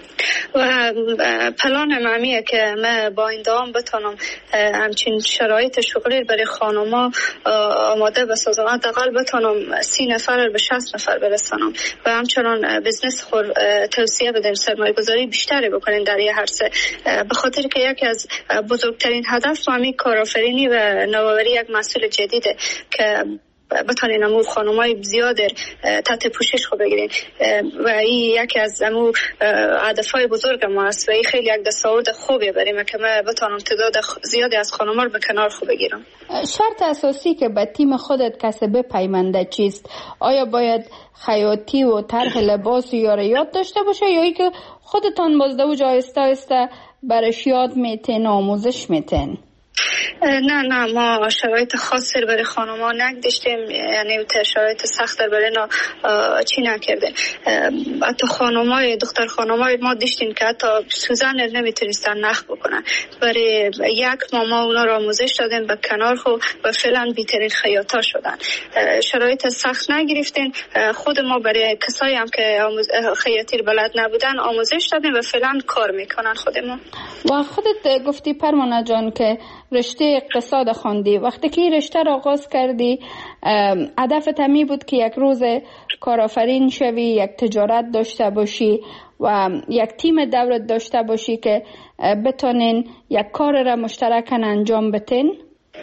و پلان مهمیه که من با این دوام بتونم همچین شرایط شغلی برای خانوما آماده بسازم، حداقل بتونم سی نفر به شصت نفر برسانم و همچنان بزنس خور توسعه بدیم، سرمایه گذاری بیشتری بکنیم در یه عرصه. به خاطر که یکی از بزرگترین هدف همین کارآفرینی و نوآوری یک محصول جدیده که بتانین امو خانمای زیاد تحت پوشش خود بگیرین و این یکی از امو هدفهای بزرگ ما است و این خیلی یک دستاورد خوبی بریم که من بتانم تعداد زیادی از خانم‌ها رو به کنار خود بگیرم. شرط اساسی که به تیم خودت کسی بپیونده چیست؟ آیا باید خیاطی و طرح لباس یا یاد داشته باشه یا ای که خودتان بازده و آهسته آهسته برش یاد میتین آموزش میتین؟ نه نه ما شرایط خاصی برای خانم‌ها نگذاشتیم، یعنی شرایط سخت برای اینا چی نکردیم. حتی خانم‌های دختر خانم‌های ما داشتیم که حتی سوزن نمیتونستن نخ بکنن. برای یک ماه ما اونا را آموزش دادیم به کنار خو و فعلا بی‌ترین خیاطا شدن. شرایط سخت نگرفتیم، خود ما برای کسایی هم که خیاطی بلد نبودن آموزش دادیم و فعلا کار میکنن خودمون. و خودت گفتی پروانه جان که رشته اقتصاد خواندی، وقتی که رشته را آغاز کردی هدفت همی بود که یک روز کارآفرین شوی، یک تجارت داشته باشی و یک تیم دولت داشته باشی که بتونین یک کار را مشترکاً انجام بدین؟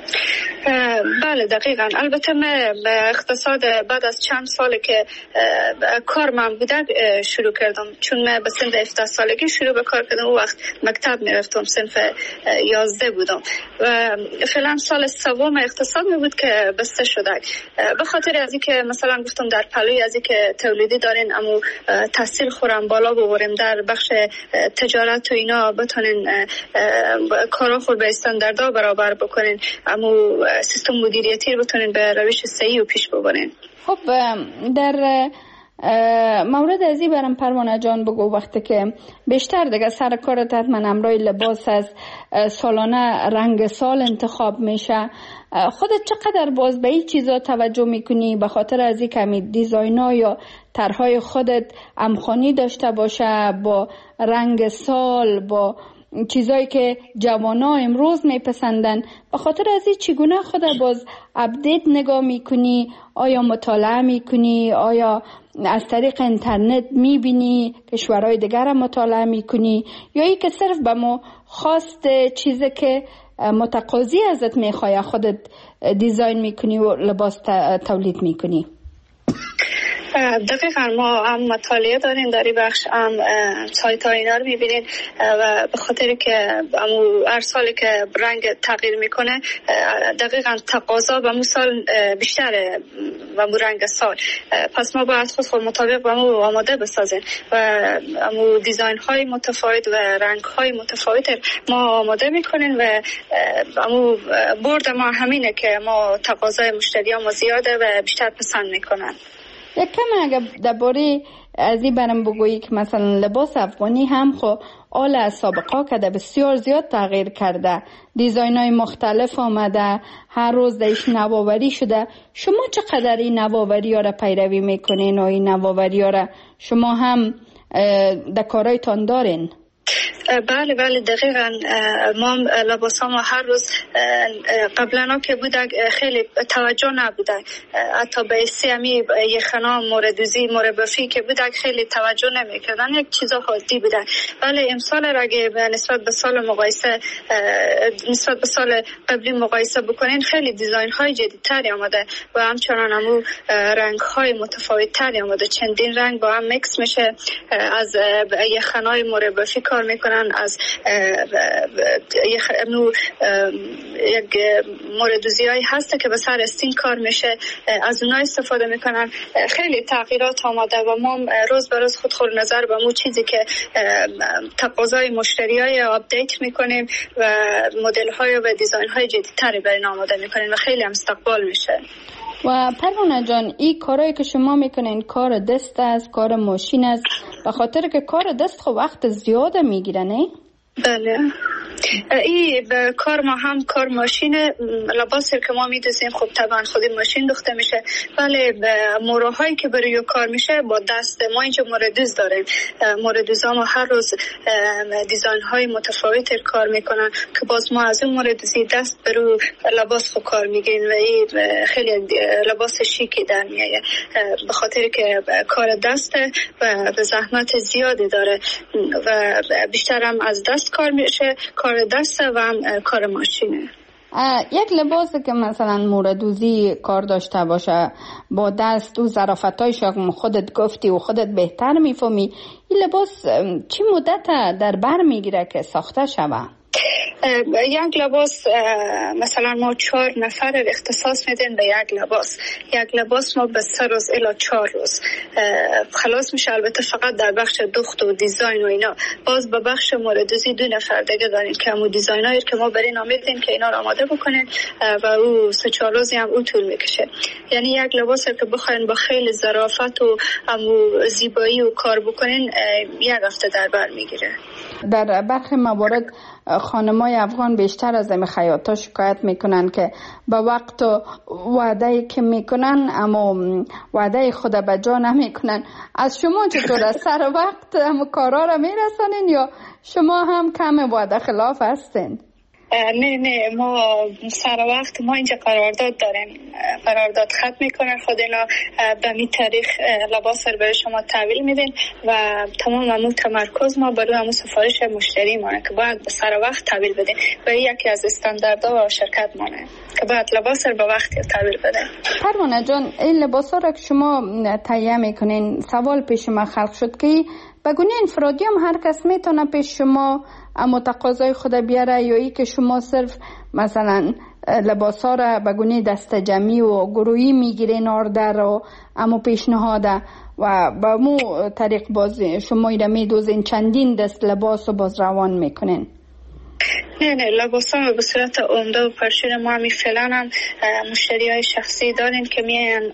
بله دقیقاً. البته من اقتصاد بعد از چند سال که کار من بوده شروع کردم، چون من به سن هفده سالگی شروع به کار کردم. اون وقت مکتب میرفتم، صنف یازده بودم و فعلا سال سوم اقتصاد می بود که بسته شده. به خاطر از اینکه مثلا گفتم در پلوی از اینکه تولیدی دارین اما تحصیل خورم بالا ببریم در بخش تجارت و اینا بتونین کارا خود به استانداردها برابر بکنین، اما سیستم مدیریتی رو بتونین به روش صحیح و پیش ببرین. خب در مورد ازی برام پروانه جان بگو، وقتی که بیشتر دیگه سر کارت حتما امرای لباس از سالانه رنگ سال انتخاب میشه، خودت چقدر باز به این چیزا توجه میکنی به خاطر از این کمی دیزاین‌ها یا طرحهای خودت همخوانی داشته باشه با رنگ سال، با چیزایی که جوانا امروز میپسندن؟ به خاطر از این چگونه خود باز اپدیت نگاه میکنی؟ آیا مطالعه میکنی؟ آیا از طریق اینترنت میبینی کشورهای دیگر مطالعه میکنی؟ یا ای که صرف به ما خواست چیزی که متقاضی ازت میخواه خودت دیزاین میکنی و لباس تولید میکنی؟ دقیقا ما هم مطالعه داریم در این بخش، هم سایت ها اینا رو میبینین و به خاطر که هر سالی که رنگ تغییر میکنه دقیقا تقاضا به مو سال بیشتره و مو رنگ سال، پس ما باید خود خود مطابق به مو آماده بسازیم و مو دیزاین های متفاوت و رنگ های متفاوت ما آماده میکنیم و مو برد ما همینه که ما تقاضای مشتری ها ما زیاده و بیشتر پسند میکنن. یک کم اگر درباره از این برم بگویی که مثلا لباس افغانی هم خو آل از سابقا کده بسیار زیاد تغییر کرده، دیزاین های مختلف آمده، هر روز دیش نوآوری شده. شما چقدر این نوآوری ها را پیروی میکنین و این نوآوری ها را شما هم در کارایتان دارین؟ بله بله دقیقاً. ما لباس ها ما هر روز قبلا که بوده خیلی توجه نبوده، حتی به سیمی یخنا موردوزی مربفی که بوده خیلی توجه نمی کردن، یک چیزا حادی بوده. ولی امسال را اگه نسبت به سال مقایسه نسبت به سال قبلی مقایسه بکنین خیلی دیزاین های جدیدتری آمده و همچنان همون رنگ های متفاوت تری آمده، چندین رنگ با هم میکس میشه. از یخنای مربفی کار میکنن، از یک موردوزی هایی هسته که به سر استین کار میشه، از اونها استفاده میکنن. خیلی تغییرات آمده و ما روز به روز خود خود نظر به مو چیزی که تقاضای مشتری های آپدیت میکنیم و مدل های و دیزاین های جدیدتری برای آماده میکنیم و خیلی هم استقبال میشه. و پروانه جان این کارهایی که شما میکنین کار دست است، کار ماشین است، به خاطر که کار دست خب وقت زیاده میگیره نه؟ بله این کار ما هم کار ماشین لباسی که ما میدوزیم خب طبعا خودی ماشین دوخته میشه، ولی موروهایی که برای کار میشه با دست ما اینجا موردوز داریم. موردوزا ما هر روز دیزاین های متفاوت کار میکنن که باز ما از اون موردوزی دست برو لباس خود کار میگین و این خیلی لباس شیکی در میایه به خاطر که کار دسته و به زحمت زیادی داره و بیشتر هم از دست کار میشه، کار دسته و هم کار ماشینه. یک لباسی که مثلا موردوزی کار داشته باشه با دست و ظرافتایش خودت گفتی و خودت بهتر میفهمی، این لباس چی مدت در بر میگیره که ساخته شوه؟ یک لباس مثلا ما چهار نفر اختصاص میدیم به یک لباس. یک لباس ما به سه روز الی چهار روز خلاص میشه. البته فقط در بخش دوخت و دیزاین و اینا. باز به بخش موردوزی دو نفر دیگه داریم که همون دیزاینایی که ما برین آمیدیم که اینا رو آماده بکنین و او سه چهار روزی هم او طول میکشه. یعنی یک لباس که بخواین با خیلی ظرافت و همون زیبایی و کار بکنین یک هفته در بر میگیره. در برخی موارد خانمای افغان بیشتر از این خیاطا شکایت میکنن که با وقت و وعده که میکنن اما وعده خود به جا نمیکنن. از شما چطور است؟ سر وقت هم کارا را میرسانین یا شما هم کم وعده خلاف هستین؟ نه نه ما سر وقت ما اینجا قرارداد داریم. قرارداد ختم میکنن خود اینا به می تاریخ لباس رو برای شما تحویل میدین و تمام همون تمرکز ما برای همون سفارش مشتری مانه که باید به سر وقت تحویل بدین و یکی از استانداردها و شرکت مانه که باید لباس رو به وقت تحویل بدین. پروانه جان، این لباس ها را که شما تهیه میکنین، سوال پیش ما خلق شد که بگونه انفرادی هم هر کس میتونه پیش شما اما تقاضای خود بیاره یا ای که شما صرف مثلا لباس ها را بگونه دست جمعی و گروهی میگیرین آردر و اما پیشنهاده و با مو طریق باز شما ایره میدوزین چندین دست لباس و باز روان میکنین؟ نه نه لباس ها به صورت عمده و پرشور ما همی فعلا هم مشتری های شخصی دارین که میان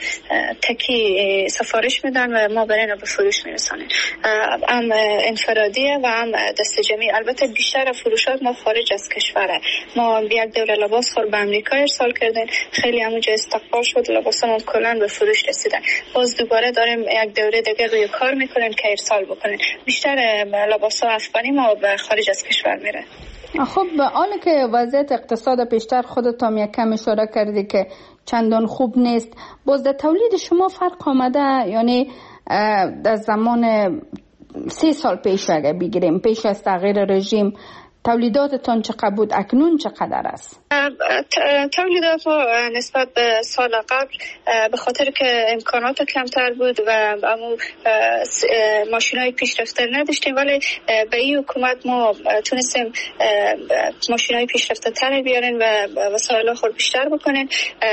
تکی سفارش میدن و ما برای به فروش میرسانیم. هم انفرادیه و هم دست جمعی. البته بیشتر فروشات ما خارج از کشوره. ما یک دوره لباس خور به امریکا ارسال کردیم، خیلی همونجا استقبال شد، لباس ما کلان به فروش رسیدن. باز دوباره داریم یک دوره دیگه روی کار میکنیم که ارسال بکنیم. بیشتر لباس ها افغانی ما به خارج از کشور میره. خب حالا که وضعیت اقتصاد پیشتر خودت هم یک کم اشاره کردی که چندان خوب نیست، باز در تولید شما فرق آمده؟ یعنی در زمان سه سال پیش اگه بگیریم پیش از تغییر رژیم تولیداتتان چقدر بود، اکنون چقدر است؟ تولیدات ما نسبت به سال قبل به خاطر که امکانات کمتر بود و امو ماشینای پیشرفته نداشتیم، ولی به این حکومت ما تونستیم ماشینای پیشرفته تر بیارین و وسایل خود بیشتر بکنین.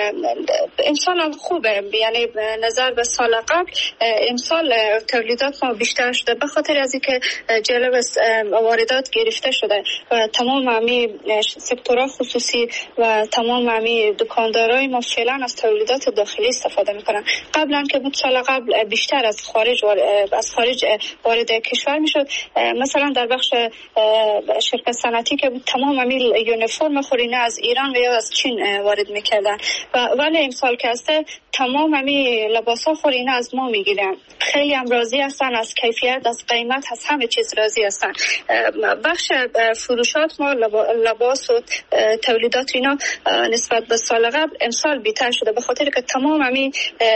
امسال هم خوبه، یعنی نظر به سال قبل امسال تولیدات ما بیشتر شده به خاطر از اینکه جلب واردات گرفته شده و تمام همی سکتورها خصوصی و تمام همی دکاندارای ما فعلا از تولیدات داخلی استفاده میکنن. قبلا که بود سال قبل بیشتر از خارج از خارج وارد کشور میشد. مثلا در بخش شرکت صنعتی که بود تمام همی یونیفرم خورینه از ایران و یا از چین وارد میکردن و ولی امسال که هسته تمام همی لباسا خورینه از ما میگیرن. خیلی هم راضی هستن از کیفیت، از قیمت، از همه چیز راضی هستن. بخش فروشات ما لباس و تولیدات اینا نسبت به سال قبل امسال بیشتر شده به خاطر که تمام همین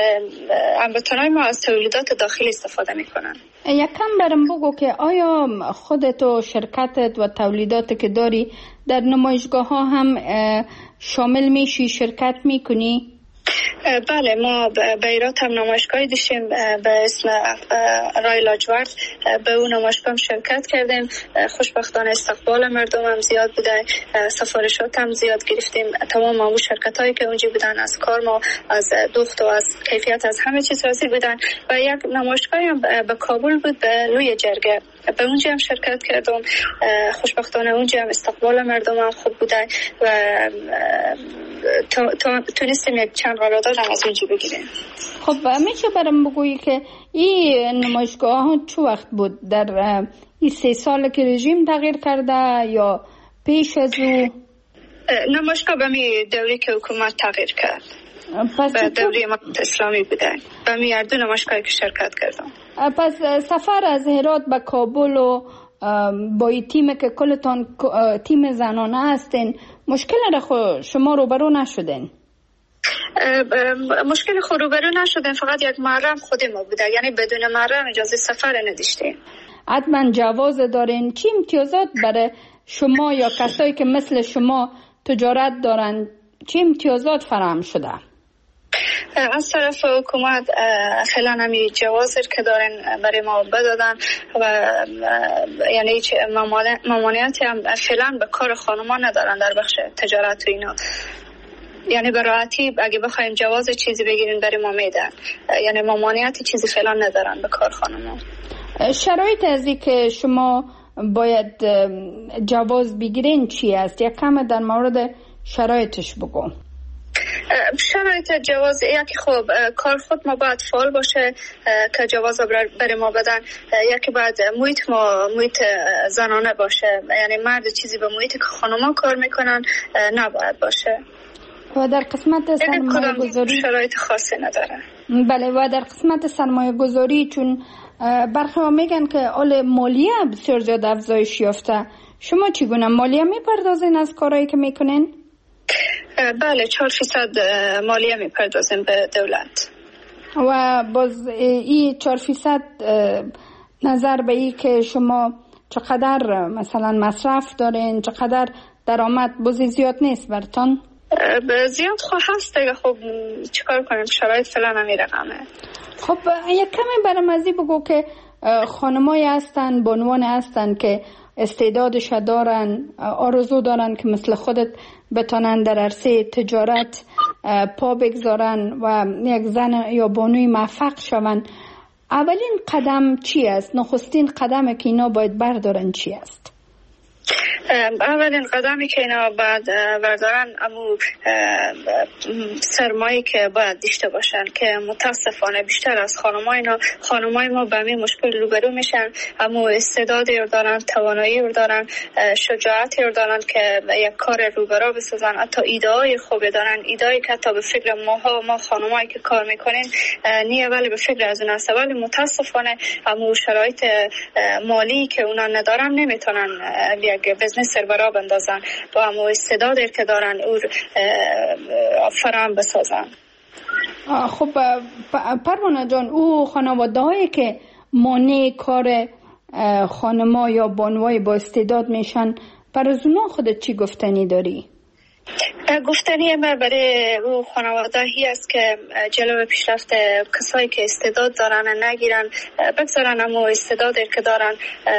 هموطنای ما از تولیدات داخلی استفاده میکنن. یکم برام بگو که آیا خودت و شرکتت و تولیداتی که داری در نمایشگاه ها هم شامل میشی، شرکت میکنی؟ بله، ما به ایرات هم نمایشگاهی داشتیم به اسم رای لاجورد. به اون نمایشگاه هم شرکت کردیم. خوشبختانه استقبال مردم هم زیاد بوده، سفارشات هم زیاد گرفتیم. تمام اون شرکت هایی که اونجا بودن از کار ما، از دوخت و از کیفیت، از همه چیز راضی بودن. و یک نمایشگاهی هم به کابل بود به روی جرگه، به اونجا هم شرکت کردم. خوشبختانه اونجا هم استقبال مردم هم خوب بوده و تونستیم یک چند قرارداد هم از اونجا بگیریم. خب میشه برام بگویی که این نمایشگاه ها چه وقت بود؟ در این سه سال که رژیم تغییر کرده یا پیش از او؟ نمایشگاه به می دوری که حکومت تغییر کرد، به دوری امارت اسلامی بوده. به می هر دو نمایشگاهی که شرکت کردم. پس سفر از هرات به کابل و با این تیم که کلتان تیم زنانه هستین، مشکل را شما روبرو نشدین؟ مشکل خود روبرو نشدن، فقط یک محرم خود ما بوده، یعنی بدون محرم اجازه سفر نداشتیم. حتما جواز دارین. چی امتیازات برای شما یا کسایی که مثل شما تجارت دارن چی امتیازات فراهم شده؟ از طرف حکومت فعلا همی جوازی که دارن برای ما بدادن و یعنی ممانعتی هم فعلا به کار خانمان ندارن در بخش تجارت و اینا. یعنی به راحتی اگه بخوایم جواز چیزی بگیرین برای ما میدن، یعنی ممانعتی چیزی فعلا ندارن به کار خانمان. شرایط ازی که شما باید جواز بگیرین چی است؟ یک کم در مورد شرایطش بگو. شرایط جواز یکی خوب کار خود ما باید فعال باشه که جواز برای ما بدن، یکی باید محیط ما محیط زنانه باشه، یعنی مرد چیزی به محیط که خانمان کار میکنن نباید باشه. و در قسمت سرمایه گذاری شرایط خاصی نداره. بله، و در قسمت سرمایه گذاری چون برخی ها میگن که آل مالیه بسیار زیاد افزایش یافته، شما چگونه مالیه میپردازین از کارهایی که میکنین؟ بله، چهار فیصد مالیه میپردازیم به دولت. و باز این چهار فیصد نظر به این که شما چقدر مثلا مصرف دارین، چقدر درآمد، بازی زیاد نیست برتان؟ زیاد خواه هست دیگه. خب چیکار کنیم، شرایط فعلا همین رقمه. خب یک کمی برام ازی بگو که خانمایی هستن، بانوان هستن که استعدادش دارن، آرزو دارن که مثل خودت بتانن در عرصه تجارت پا بگذارن و یک زن یا بانوی موفق شون. اولین قدم چی است؟ نخستین قدمی که اینا باید بردارن چی است؟ اولین قدمی که اینا باید بردارن امو سرمایه که باید داشته باشن که متاسفانه بیشتر از خانمای اینا خانمای ما به همین مشکل روبرو میشن. امو استعدادی رو دارن، توانایی رو دارن، شجاعتی رو دارن که یک کار روبرو بسازن، حتی ایده های خوبی دارن، ایده که حتی به فکر ماها ما خانمایی که کار میکنین نیه ولی به فکر از اون است، ولی متاسفانه امو شرایط مالی که اونا ندارن نمیتونن یک بزنس سربرا بندازن با همو استعدادی که دارن او فرام بسازن. خب پروانه جان، او خانواده هایی که مانع کار خانما یا بانوای با استعداد میشن، پر از اونا خودت چی گفتنی داری؟ گفتنی ما برای او خانواده هی است که جلو پیشرفت کسایی که استعداد دارن نگیرن، بگذارن اما استعدادی که دارن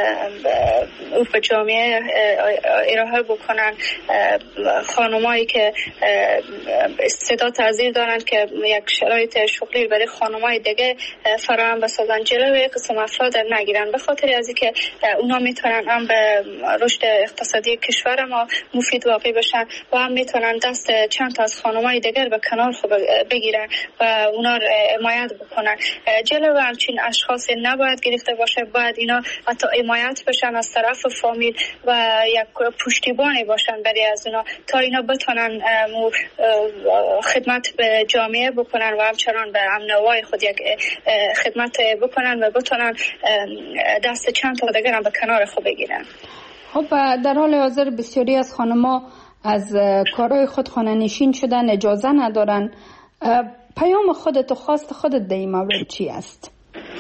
او به جامعه ارائه بکنن. خانمایی که استعداد تحضیر دارن که یک شرایط شغلی برای خانمای دیگه فراهم بسازن، جلوی قسم افراد نگیرن، به خاطر از اینکه اونا میتونن هم به رشد اقتصادی کشور ما مفید واقع بشن و هم میتونن دست چند تا از خانمای دیگر به کنار بگیرن و اونا رو حمایت بکنن. جلو همچین اشخاص نباید گرفته باشه، باید اینا حتی حمایت بشن از طرف فامیل و یک پشتیبانی باشن برای از اونا تا اینا بتونن خدمت به جامعه بکنن و همچنان به امن و امان خود یک خدمت بکنن و بتونن دست چند تا دیگر هم به کنار خود بگیرن. خب در حال حاضر بسیاری از خانم‌ها از کارهای خود خانه نشین شدن، اجازه ندارن. پیام خودت و خواست خودت در این مورد چی است؟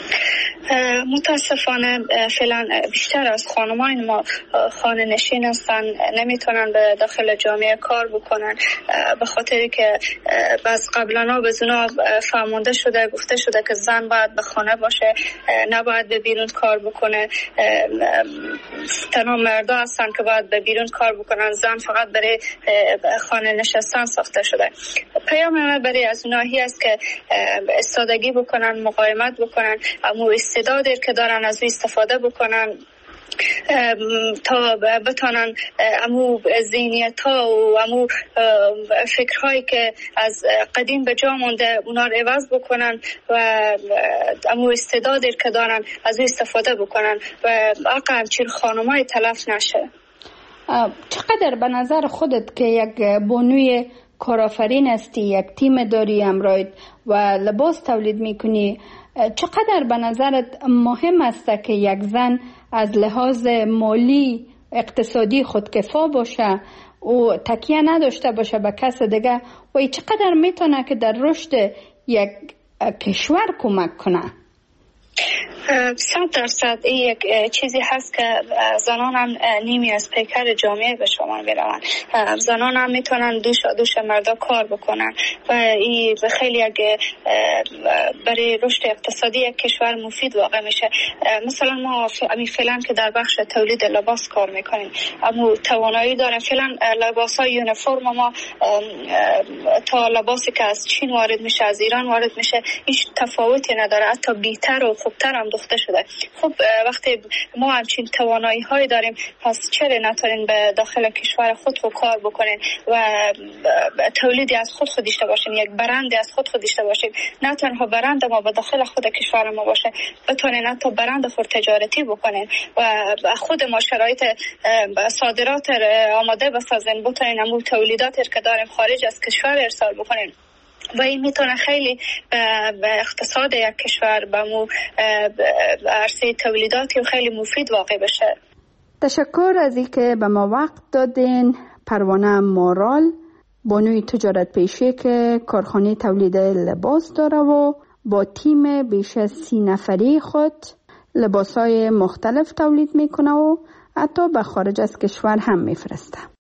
متاسفانه فعلا بیشتر از خانمان ما خانه نشین هستن، نمیتونن به داخل جامعه کار بکنن به خاطری که بعض قبلا به زنا فرمانده شده، گفته شده که زن باید به خانه باشه، نباید به بیرون کار بکنه. تنها مردا هستن که باید به بیرون کار بکنن، زن فقط برای خانه نشستن ساخته شده. پیام من برای از اونایی است که استادگی بکنن، مقاومت بکنن، اما استعدادی که دارن از او استفاده بکنن تا بتانن امو ذهنیت ها و امو فکرهایی که از قدیم به جا مونده اونا رو عوض بکنن و امو استعدادی که دارن از او استفاده بکنن و آقا همچین خانمای تلف نشه. چقدر به نظر خودت که یک بانوی کارآفرین هستی، یک تیم داری همراهت و لباس تولید میکنی، چقدر به نظرت مهم است که یک زن از لحاظ مالی اقتصادی خودکفا باشه و تکیه نداشته باشه به کس دیگه و چقدر میتونه که در رشد یک کشور کمک کنه؟ صد درصد این یک چیزی هست که زنان هم نیمی از پیکر جامعه به شما میروند. زنان هم میتونن دوش دوش مردا کار بکنن و این خیلی یک برای رشد اقتصادی یک کشور مفید واقع میشه. مثلا ما فعلا که در بخش تولید لباس کار میکنیم، اما توانایی داریم فعلا لباس های یونیفرم ما تا لباسی که از چین وارد میشه از ایران وارد میشه هیچ تفاوتی نداره، حتی بیتر و خوبتر هم دخته شده. خب وقتی ما همچین توانایی هایی داریم، پس چرا نتونین به داخل کشور خود رو کار بکنین و تولیدی از خود خود داشته باشیم، یک برندی از خود خود داشته باشیم، نه تنها برند ما به داخل خود کشور ما باشه، بتونین حتی برند خود تجارتی بکنین و خود ما شرایط صادرات آماده بسازین، بتونین همون تولیداتی که داریم خارج از کشور ارسال بکنین و این میتونه خیلی به اقتصاد یک کشور به مو عرصه تولیداتی خیلی مفید واقع بشه. تشکر از اینکه به ما وقت دادین. پروانه مارال، بانوی تجارت پیشه که کارخانه تولید لباس داره و با تیم بیش از سی نفری خود لباسای مختلف تولید میکنه و حتی به خارج از کشور هم میفرسته.